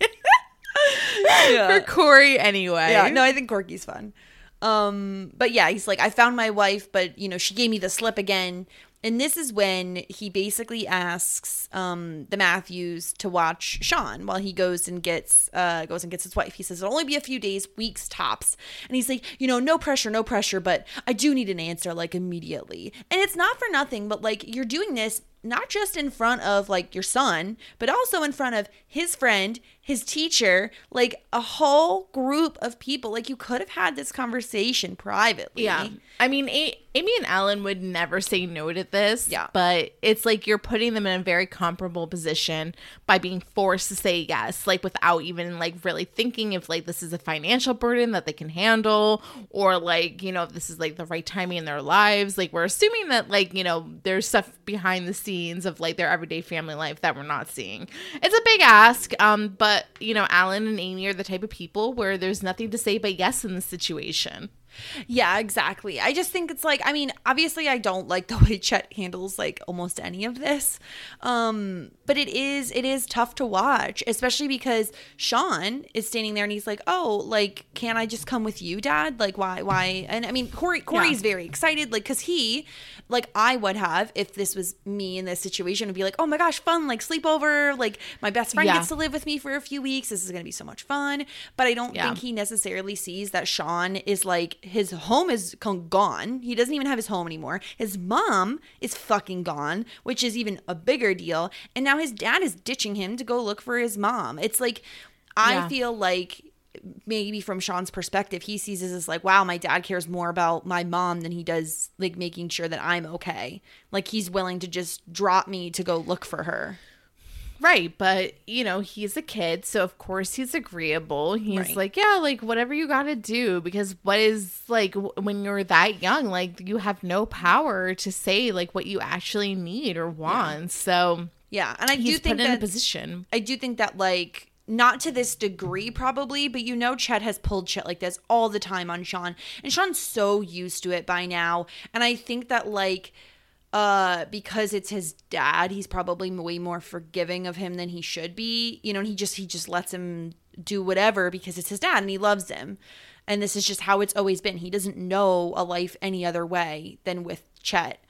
Yeah. for Corey anyway. Yeah, no, I think Corky's fun. Um, but yeah, he's like, I found my wife, but you know, she gave me the slip again. And this is when he basically asks um, the Matthews to watch Sean while he goes and gets uh, goes and gets his wife. He says it'll only be a few days, weeks tops. And he's like, you know, no pressure, no pressure, but I do need an answer like immediately. And it's not for nothing, but like you're doing this not just in front of like your son, but also in front of his friend, his teacher, like a whole group of people. Like you could have had this conversation privately. Yeah. I mean, a- Amy and Alan would never say no to this. Yeah. But it's like you're putting them in a very comparable position by being forced to say yes, like without even like really thinking if like this is a financial burden that they can handle or like, you know, if this is like the right timing in their lives. Like we're assuming that like, you know, there's stuff behind the scenes scenes of like their everyday family life that we're not seeing. It's a big ask, um, but you know, Alan and Amy are the type of people where there's nothing to say but yes in this situation. Yeah, exactly. I just think it's like, I mean, obviously I don't like the way Chet handles like almost any of this. Um, but it is, it is tough to watch, especially because Sean is standing there and he's like, oh, like, can't I just come with you, Dad? Like, why, why? And I mean, Corey, Corey's yeah. very excited, like, cause he, like I would have, if this was me in this situation, would be like, oh my gosh, fun, like sleepover, like my best friend yeah. gets to live with me for a few weeks. This is going to be so much fun. But I don't yeah. think he necessarily sees that Sean is like, his home is gone. He doesn't even have his home anymore. His mom is fucking gone, which is even a bigger deal. And now his dad is ditching him to go look for his mom. It's like, I yeah. feel like maybe from Sean's perspective, he sees this as like, wow, my dad cares more about my mom than he does like making sure that I'm okay. Like he's willing to just drop me to go look for her. Right, but, you know, he's a kid, so of course he's agreeable. He's right. like, yeah, like, whatever you gotta do, because what is, like, w- when you're that young, like, you have no power to say, like, what you actually need or want, yeah. so... Yeah, and I do he's think put in that... a position. I do think that, like, not to this degree probably, but you know Chet has pulled shit like this all the time on Sean, and Sean's so used to it by now, and I think that, like... Uh, because it's his dad, he's probably way more forgiving of him than he should be. You know, and he just he just lets him do whatever because it's his dad and he loves him. And this is just how it's always been. He doesn't know a life any other way than with Chet.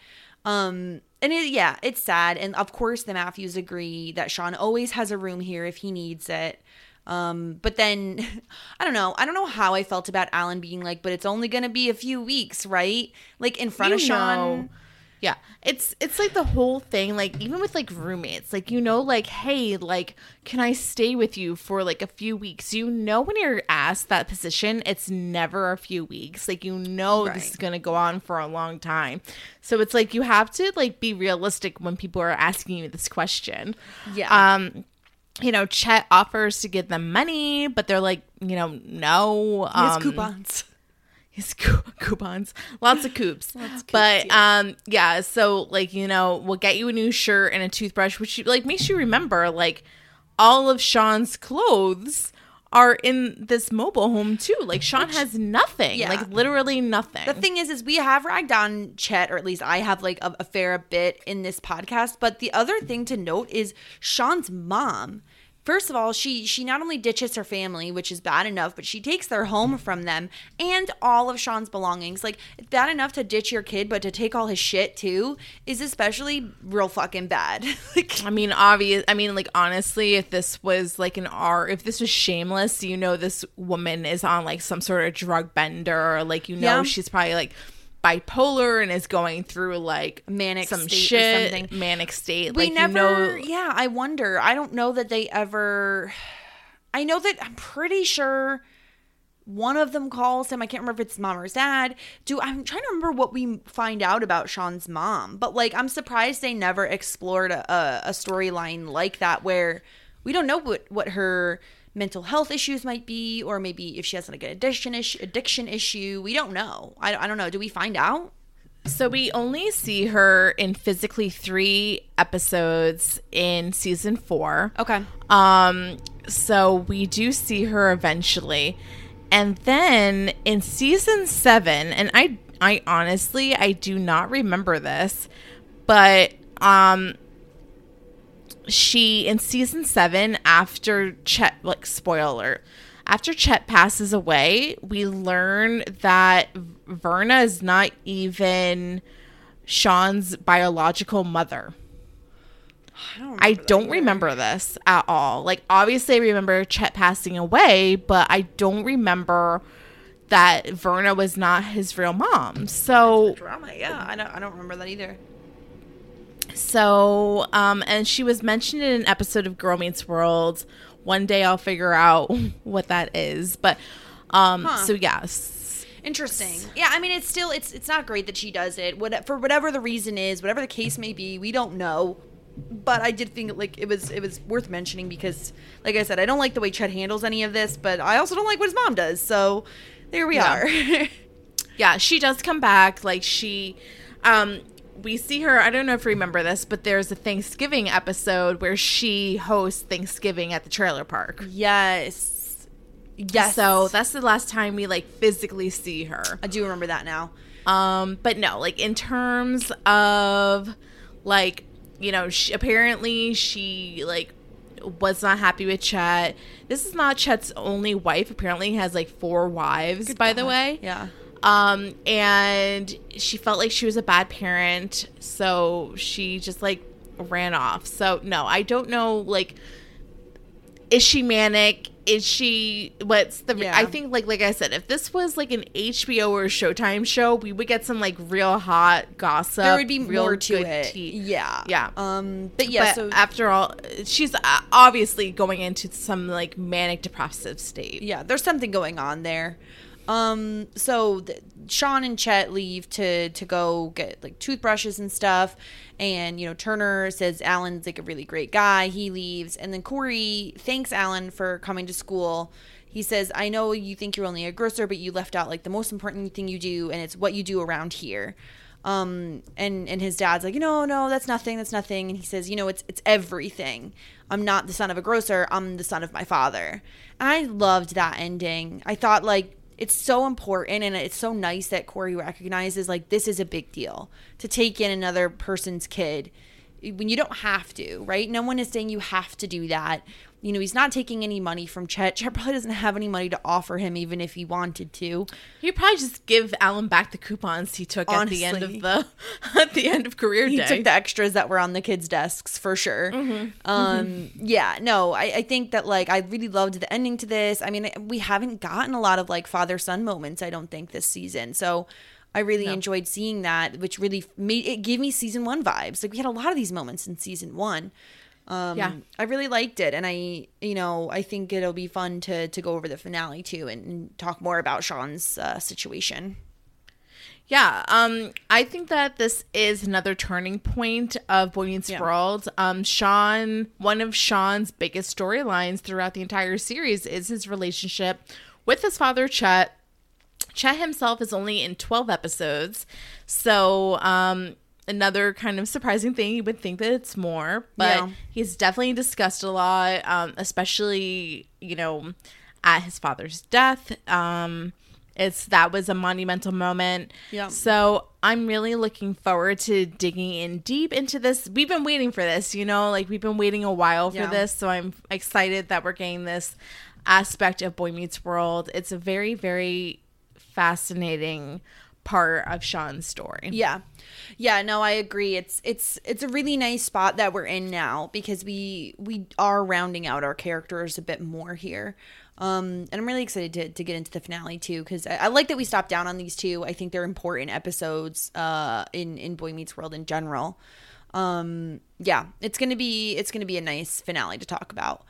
Um, and it, yeah, it's sad. And of course, the Matthews agree that Sean always has a room here if he needs it. Um, but then I don't know. I don't know how I felt about Alan being like, but it's only going to be a few weeks, right? Like in front you of Sean. Know. Yeah, it's it's like the whole thing, like even with like roommates, like, you know, like, hey, like, can I stay with you for like a few weeks? You know, when you're asked that position, it's never a few weeks. Like, you know, right. this is going to go on for a long time. So it's like you have to like be realistic when people are asking you this question. Yeah. Um, you know, Chet offers to give them money, but they're like, you know, no. He has um, coupons. His coupons, lots of coops. Lots of coops, but yeah. um yeah, so like, you know, we'll get you a new shirt and a toothbrush, which like makes you remember like all of Sean's clothes are in this mobile home too. Like Sean which, has nothing, yeah. like literally nothing. The thing is, is we have ragged on Chet, or at least I have like a, a fair bit in this podcast. But the other thing to note is Sean's mom. First of all, she she not only ditches her family, which is bad enough, but she takes their home from them and all of Sean's belongings. Like, it's bad enough to ditch your kid, but to take all his shit too is especially real fucking bad. Like, I mean, obvious. I mean, like, honestly, if this was like an R, if this was Shameless, you know, this woman is on like some sort of drug bender, or like, you know, yeah. she's probably like bipolar and is going through like manic some state shit, or something. manic state. We like, never, you know, yeah, I wonder. I don't know that they ever, I know that I'm pretty sure one of them calls him. I can't remember if it's mom or his dad. Do I'm trying to remember what we find out about Sean's mom, but like, I'm surprised they never explored a, a, a storyline like that where we don't know what, what her mental health issues might be, or maybe if she has like an addiction issue, addiction issue. We don't know. I, I don't know. Do we find out? So we only see her in physically three episodes in season four. Okay. Um. So we do see her eventually, and then in season seven, and I, I honestly, I do not remember this, but um. she in season seven, after Chet, like, spoiler, after Chet passes away, we learn that Verna is not even Sean's biological mother. I don't, I don't remember this at all. Like, obviously I remember Chet passing away, but I don't remember that Verna was not his real mom. So drama, yeah, I don't I don't remember that either. So, um, and she was mentioned in an episode of Girl Meets World. One day I'll figure out what that is. But, um, huh. so yes. Interesting. Yeah, I mean, it's still, it's it's not great that she does it. What, for whatever the reason is, whatever the case may be, we don't know. But I did think, like, it was it was worth mentioning because, like I said, I don't like the way Chet handles any of this, but I also don't like what his mom does. So, there we yeah. are. Yeah, she does come back. Like, she, um... we see her, I don't know if you remember this, but there's a Thanksgiving episode where she hosts Thanksgiving at the trailer park. Yes. Yes. So that's the last time we like physically see her. I do remember that now. Um, but no, like in terms of like, you know, she, apparently she like was not happy with Chet. This is not Chet's only wife. Apparently he has like four wives, Good by God. the way. Yeah. Um, and she felt like she was a bad parent, so she just like ran off. So no, I don't know, like, is she manic? Is she, what's the, yeah. I think like, like I said, if this was like an H B O or Showtime show, we would get some like real hot gossip. There would be real more to good it. tea. Yeah. Yeah. Um, but yeah, but so after all, she's obviously going into some like manic depressive state. Yeah, there's something going on there. Um, so the, Sean and Chet leave to, to go get like toothbrushes and stuff. And, you know, Turner says Alan's like a really great guy. He leaves. And then Corey thanks Alan for coming to school. He says, I know you think you're only a grocer, but you left out like the most important thing you do. And it's what you do around here. Um, and, and his dad's like, no, no, that's nothing. That's nothing. And he says, you know, it's, it's everything. I'm not the son of a grocer. I'm the son of my father. And I loved that ending. I thought like, it's so important and it's so nice that Corey recognizes like this is a big deal to take in another person's kid when you don't have to, right? No one is saying you have to do that. You know, he's not taking any money from Chet. Chet probably doesn't have any money to offer him even if he wanted to. He'd probably just give Alan back the coupons he took Honestly, at the end of the at the end of career day. He took the extras that were on the kids' desks for sure. Mm-hmm. Um, mm-hmm. Yeah, no, I, I think that like I really loved the ending to this. I mean, we haven't gotten a lot of like father-son moments, I don't think, this season. So I really no. enjoyed seeing that, which really made it gave me season one vibes. Like we had a lot of these moments in season one. Um, yeah, I really liked it. And I, you know, I think it'll be fun to, to go over the finale too and, and talk more about Sean's uh, situation. Yeah. Um, I think that this is another turning point of Boy Meets yeah. World. Um, Sean, one of Sean's biggest storylines throughout the entire series is his relationship with his father, Chet. Chet himself is only in twelve episodes. So, um, another kind of surprising thing. You would think that it's more, but yeah. he's definitely discussed a lot, um, especially, you know, at his father's death. Um, it's that was a monumental moment. Yeah. So I'm really looking forward to digging in deep into this. We've been waiting for this, you know, like we've been waiting a while for yeah. this. So I'm excited that we're getting this aspect of Boy Meets World. It's a very, very fascinating part of Sean's story. Yeah. Yeah, no, I agree. It's it's it's a really nice spot that we're in now because we we are rounding out our characters a bit more here. Um, and I'm really excited to, to get into the finale too because I, I like that we stopped down on these two. I think they're important episodes uh, in in Boy Meets World in general. Um, yeah, it's gonna be it's gonna be a nice finale to talk about.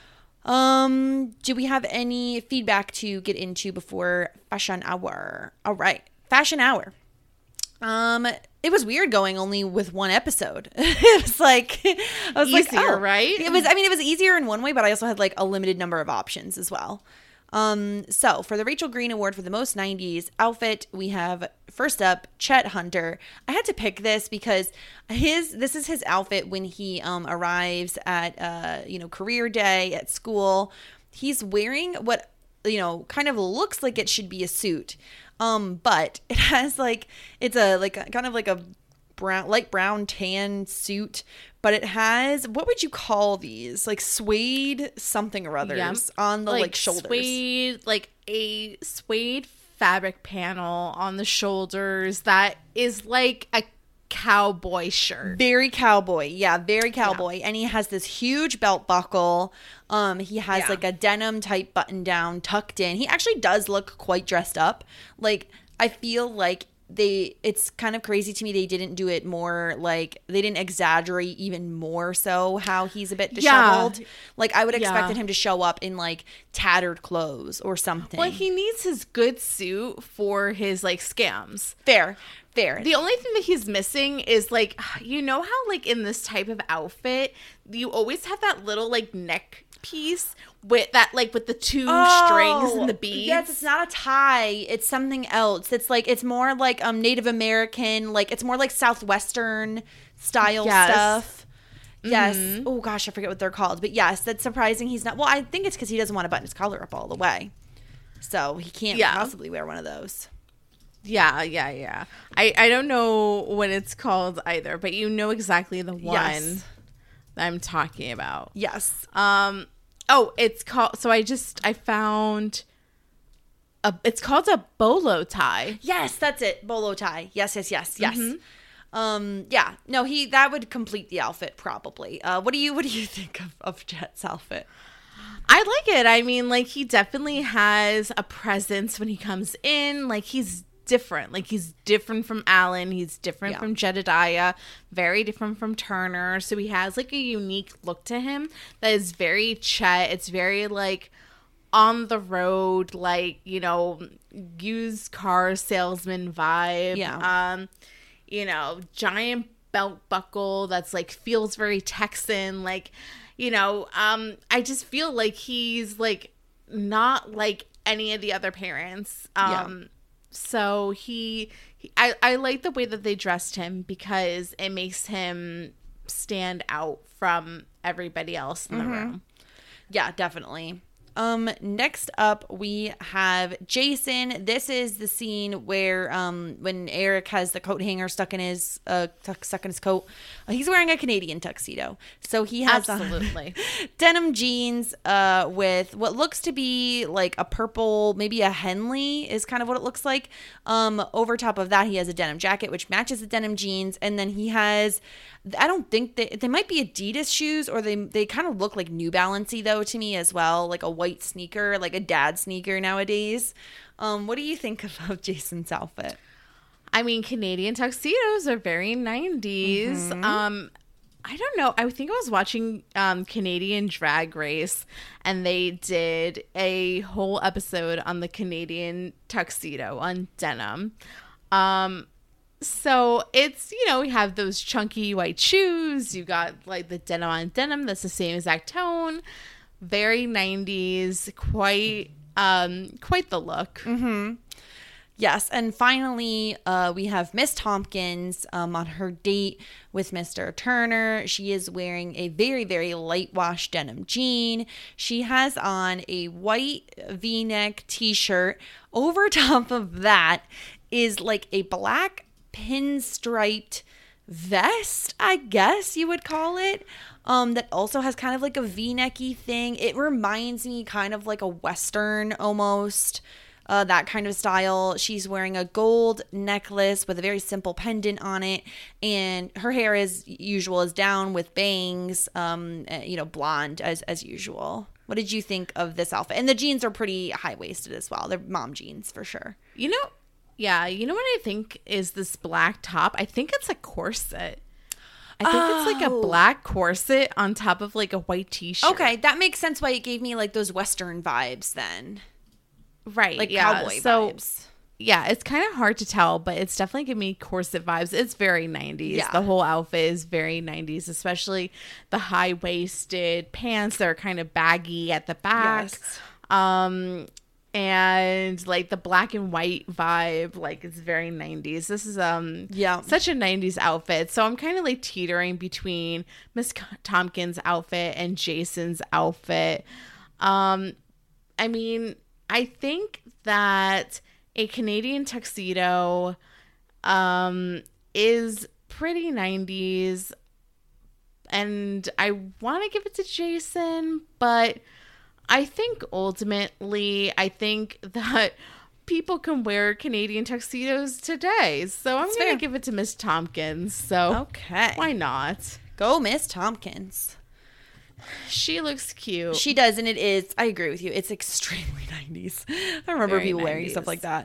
Um, do we have any feedback to get into before Fashion Hour? All right, Fashion Hour. Um, it was weird going only with one episode. It was like, I was easier, like, oh. right? It was, I mean, it was easier in one way, but I also had like a limited number of options as well. Um, so for the Rachel Green Award for the most nineties outfit, we have first up, Chet Hunter. I had to pick this because his, this is his outfit when he, um, arrives at, uh, you know, career day at school. He's wearing what, you know, kind of looks like it should be a suit. Um, but it has like, it's a, like a, kind of like a brown, light brown tan suit, but it has, what would you call these? Like suede something or others yeah. on the like, like shoulders. Suede, like a suede fabric panel on the shoulders that is like a cowboy shirt. Very cowboy. Yeah, very cowboy. Yeah. And he has this huge belt buckle. Um, he has yeah. like a denim type button down tucked in. He actually does look quite dressed up. Like, I feel like they, it's kind of crazy to me they didn't do it more, like, they didn't exaggerate even more so how he's a bit disheveled. Yeah. Like, I would have expected yeah. him to show up in, like, tattered clothes or something. Well, he needs his good suit for his, like, scams. Fair. Fair. The only thing that he's missing is, like, you know how, like, in this type of outfit, you always have that little, like, neck piece with that, like, with the two Oh, strings and the beads? Yes, it's not a tie. It's something else. It's like, it's more like um Native American, like, it's more like Southwestern style Yes. stuff. Yes. Mhm. Oh, gosh, I forget what they're called. But yes, that's surprising he's not. Well, I think it's because he doesn't want to button his collar up all the way. So he can't Yeah. possibly wear one of those. Yeah, yeah, yeah. I, I don't know what it's called either, but you know exactly the one Yes. that I'm talking about. Yes. Um, oh, it's called, so I just, I found, a, it's called a bolo tie. Yes, that's it. Bolo tie. Yes, yes, yes, yes. Mm-hmm. Um, yeah. No, he that would complete the outfit probably. Uh, what do you what do you think of, of Jet's outfit? I like it. I mean, like, he definitely has a presence when he comes in. Like, he's different. Like, he's different from Alan. He's different Yeah. from Jedediah. Very different from Turner. So he has, like, a unique look to him that is very Chet. It's very, like, on the road, like, you know, used car salesman vibe. Yeah. Um, you know, giant belt buckle that's, like, feels very Texan. Like, you know, um, I just feel like he's, like, not like any of the other parents. Um, Yeah. So he, he I, I like the way that they dressed him because it makes him stand out from everybody else in the room. Yeah, definitely. Um, next up we have Jason. This is the scene where um when Eric has the coat hanger stuck in his uh tuck- stuck in his coat. Uh, he's wearing a Canadian tuxedo. So he has on Absolutely. denim jeans uh with what looks to be like a purple, maybe a Henley is kind of what it looks like. Um over top of that he has a denim jacket which matches the denim jeans, and then he has, I don't think they they might be Adidas shoes, or they they kind of look like New Balance-y though to me as well, like a white sneaker, like a dad sneaker nowadays. Um, what do you think of, of Jason's outfit? I mean, Canadian tuxedos are very nineties. Mm-hmm. Um, I don't know. I think I was watching um, Canadian Drag Race, and they did a whole episode on the Canadian tuxedo on denim. Um, so it's, you know, we have those chunky white shoes. You got like the denim on denim. That's the same exact tone. Very nineties. Quite, um, quite the look. Yes, and finally, uh, we have Miss Tompkins um, on her date with Mister Turner. She is wearing a very, very light wash denim jean. She has on a white V-neck t-shirt. Over top of that is like a black pinstriped vest, I guess you would call it, um, that also has kind of like a V-necky thing. It reminds me kind of like a Western almost. Uh, that kind of style. She's wearing a gold necklace with a very simple pendant on it, and her hair, as usual, is down with bangs, um, uh, you know, blonde as as usual. What did you think of this outfit? And the jeans are pretty high waisted as well. They're mom jeans for sure. You know, yeah, you know what I think is this black top? I think it's a corset. I think it's like a Oh. black corset on top of like a white t-shirt. Okay, that makes sense. Why it gave me like those Western vibes then, Right. like yeah. cowboy so, vibes. Yeah, it's kind of hard to tell, but it's definitely giving me corset vibes. It's very nineties. Yeah. The whole outfit is very nineties, especially the high-waisted pants that are kind of baggy at the back. Yes. Um, and like the black and white vibe, like it's very nineties. This is um Yeah. such a nineties outfit. So I'm kind of like teetering between Miss Tompkins' outfit and Jason's outfit. Um, I mean, I think that a Canadian tuxedo um, is pretty nineties, and I want to give it to Jason, but I think ultimately, I think that people can wear Canadian tuxedos today, so I'm going fair. to give it to Miss Tompkins. So Okay. why not? Go Miss Tompkins. She looks cute. She does, and it is. I agree with you. It's extremely nineties. I remember Very people wearing stuff nineties. like that.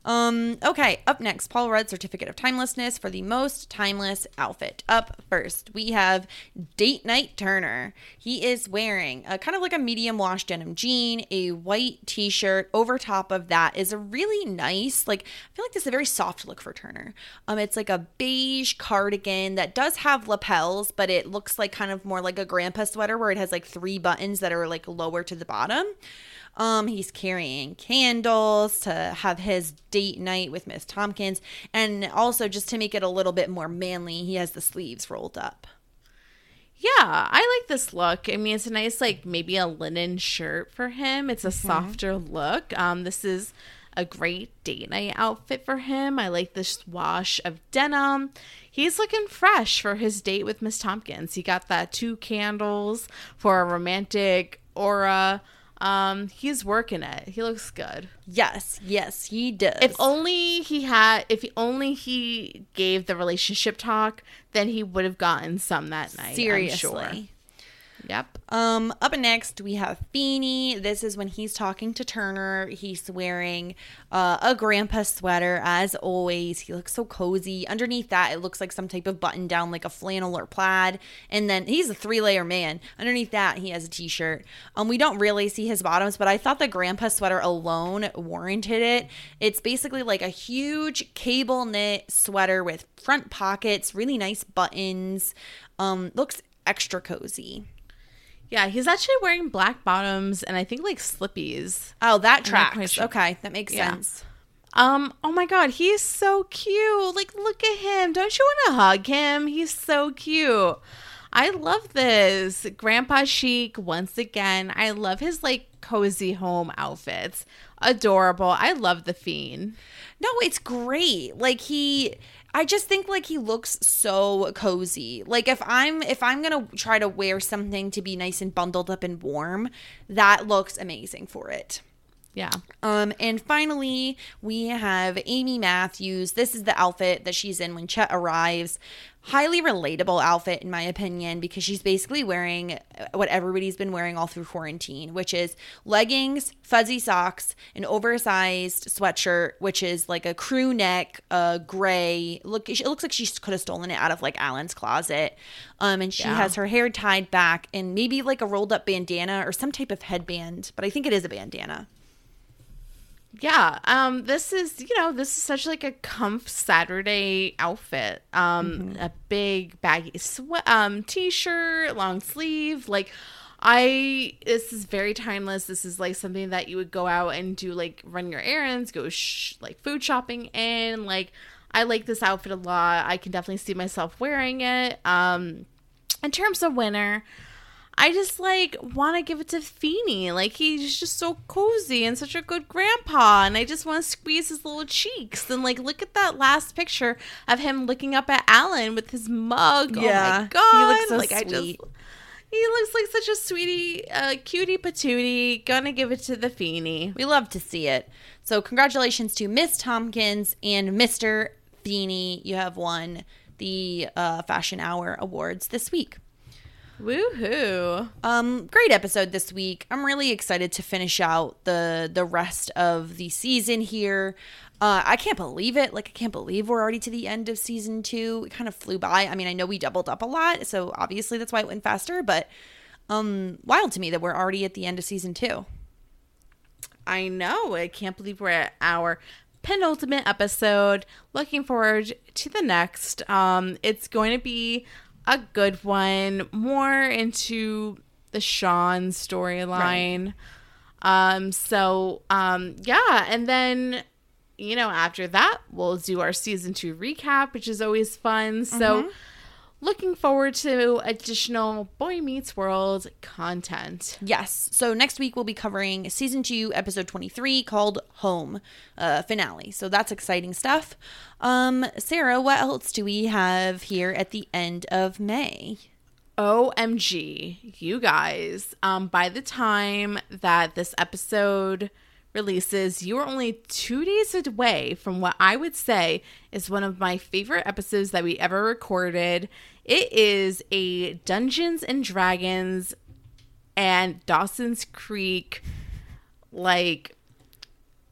Um, okay, up next, Paul Rudd Certificate of Timelessness for the most timeless outfit. Up first, we have Date Night Turner. He is wearing a kind of like a medium wash denim jean, a white t-shirt. Over top of that is a really nice, like, I feel like this is a very soft look for Turner. Um, it's like a beige cardigan that does have lapels, but it looks like kind of more like a grandpa sweater where it has like three buttons that are like lower to the bottom. Um, he's carrying candles to have his date night with Miss Tompkins. And also, just to make it a little bit more manly, he has the sleeves rolled up. Yeah, I like this look. I mean, it's a nice, like, maybe a linen shirt for him. It's a mm-hmm. softer look. Um, this is a great date night outfit for him. I like this wash of denim. He's looking fresh for his date with Miss Tompkins. He got that two candles for a romantic aura. Um, he's working it. He looks good. Yes, yes, he does. If only he had, if only he gave the relationship talk, then he would have gotten some that night. Seriously. I'm sure. Yep. Um, up next, we have Feeney. This is when he's talking to Turner. He's wearing uh, a grandpa sweater, as always. He looks so cozy. Underneath that, it looks like some type of button down, like a flannel or plaid. And then he's a three-layer man. Underneath that, he has a t-shirt. Um, we don't really see his bottoms, but I thought the grandpa sweater alone warranted it. It's basically like a huge cable knit sweater with front pockets, really nice buttons. Um, looks extra cozy. Yeah, he's actually wearing black bottoms and I think like slippies. Oh, that tracks. Sure. Okay, that makes yeah. sense. Um, oh my God, he's so cute. Like, look at him. Don't you want to hug him? He's so cute. I love this. Grandpa chic once again. I love his like cozy home outfits. Adorable. I love the Fiend. No, it's great. Like he... I just think like he looks so cozy. Like if I'm if I'm going to try to wear something to be nice and bundled up and warm, that looks amazing for it. Yeah. Um, and finally, we have Amy Matthews. This is the outfit that she's in when Chet arrives. Highly relatable outfit, in my opinion, because she's basically wearing what everybody's been wearing all through quarantine, which is leggings, fuzzy socks, an oversized sweatshirt, which is like a crew neck, uh, gray. Look, it looks like she could have stolen it out of like Alan's closet. Um, and she yeah. has her hair tied back and maybe like a rolled up bandana or some type of headband, but I think it is a bandana. Yeah, um, this is, you know, this is such like a comf Saturday outfit. Um, mm-hmm. A big baggy sweat, um, t-shirt, long sleeve. Like, I, this is very timeless. This is like something that you would go out and do, like run your errands, go sh- like food shopping in. Like, I like this outfit a lot. I can definitely see myself wearing it. Um, in terms of winter, I just, like, want to give it to Feeney. Like, he's just so cozy and such a good grandpa. And I just want to squeeze his little cheeks. And, like, look at that last picture of him looking up at Alan with his mug. Yeah. Oh, my God. He looks so like, sweet. I just, he looks like such a sweetie, uh, cutie patootie. Gonna give it to the Feeney. We love to see it. So, congratulations to Miss Tompkins and Mister Feeney. You have won the uh, Fashion Hour Awards this week. Woohoo. Um, great episode this week. I'm really excited to finish out the the rest of the season here. Uh, I can't believe it. Like, I can't believe we're already to the end of season two. It kind of flew by. I mean, I know we doubled up a lot, so obviously that's why it went faster, but um, wild to me that we're already at the end of season two. I know. I can't believe we're at our penultimate episode. Looking forward to the next. Um, it's going to be a good one, more into the Sean storyline. Right. Um, so, um, yeah. And then, you know, after that, we'll do our season two recap, which is always fun. Mm-hmm. So looking forward to additional Boy Meets World content. Yes. So next week we'll be covering season two, episode twenty-three, called Home, uh, finale. So that's exciting stuff. Um, Sarah, what else do we have here at the end of May? O M G, you guys. Um, by the time that this episode releases, you are only two days away from what I would say is one of my favorite episodes that we ever recorded. It is a Dungeons and Dragons and Dawson's Creek, like,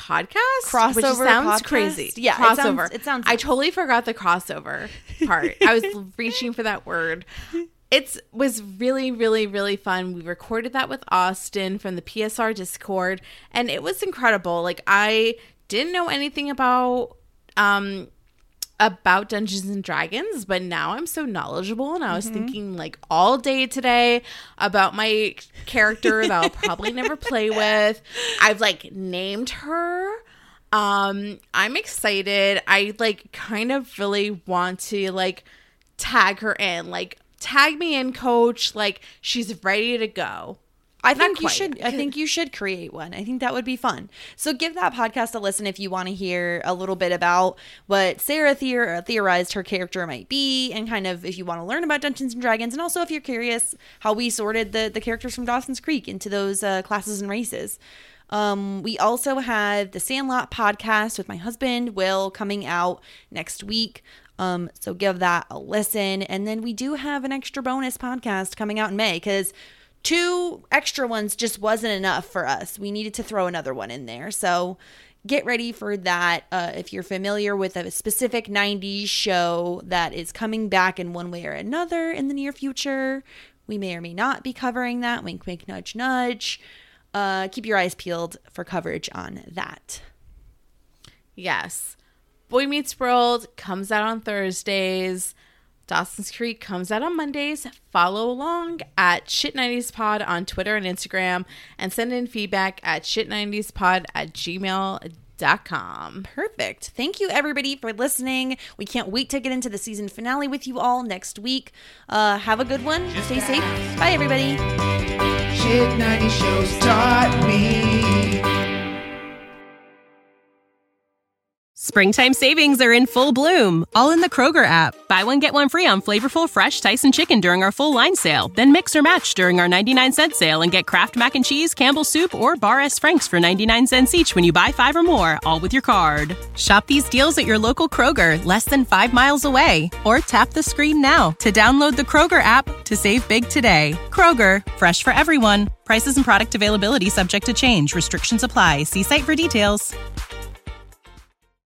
podcast, Crossover which sounds podcast? crazy. Yeah, it crossover. sounds- it sounds I nice. totally forgot the crossover part. I was reaching for that word. It was really, really, really fun. We recorded that with Austin from the P S R Discord, and it was incredible. Like, I didn't know anything about um about Dungeons and Dragons, but now I'm so knowledgeable, and I was mm-hmm. thinking like all day today about my character that I'll probably never play with. I've like named her. Um, I'm excited. I like kind of really want to like tag her in, like tag me in, coach. Like, she's ready to go. I think you should. I think you should create one. I think that would be fun. So give that podcast a listen if you want to hear a little bit about what Sarah theor- theorized her character might be, and kind of if you want to learn about Dungeons and Dragons, and also if you're curious how we sorted the the characters from Dawson's Creek into those uh, classes and races. Um, we also had the Sandlot podcast with my husband Will coming out next week. Um, so give that a listen, and then we do have an extra bonus podcast coming out in May because two extra ones just wasn't enough for us. We needed to throw another one in there. So get ready for that. Uh, if you're familiar with a specific nineties show that is coming back in one way or another in the near future, we may or may not be covering that. Wink, wink, nudge, nudge. Uh, keep your eyes peeled for coverage on that. Yes. Boy Meets World comes out on Thursdays. Dawson's Creek comes out on Mondays. Follow along at shit nineties pod on Twitter and Instagram, and send in feedback at shit nineties pod at gmail dot com. Perfect. Thank you, everybody, for listening. We can't wait to get into the season finale with you all next week. Uh, have a good one. Stay safe. Bye, everybody. Shit ninety shows taught me. Springtime savings are in full bloom, all in the Kroger app. Buy one, get one free on flavorful, fresh Tyson chicken during our full line sale. Then mix or match during our ninety-nine cent sale and get Kraft Mac and Cheese, Campbell's Soup, or Bar S. Frank's for ninety-nine cents each when you buy five or more, all with your card. Shop these deals at your local Kroger, less than five miles away. Or tap the screen now to download the Kroger app to save big today. Kroger, fresh for everyone. Prices and product availability subject to change. Restrictions apply. See site for details.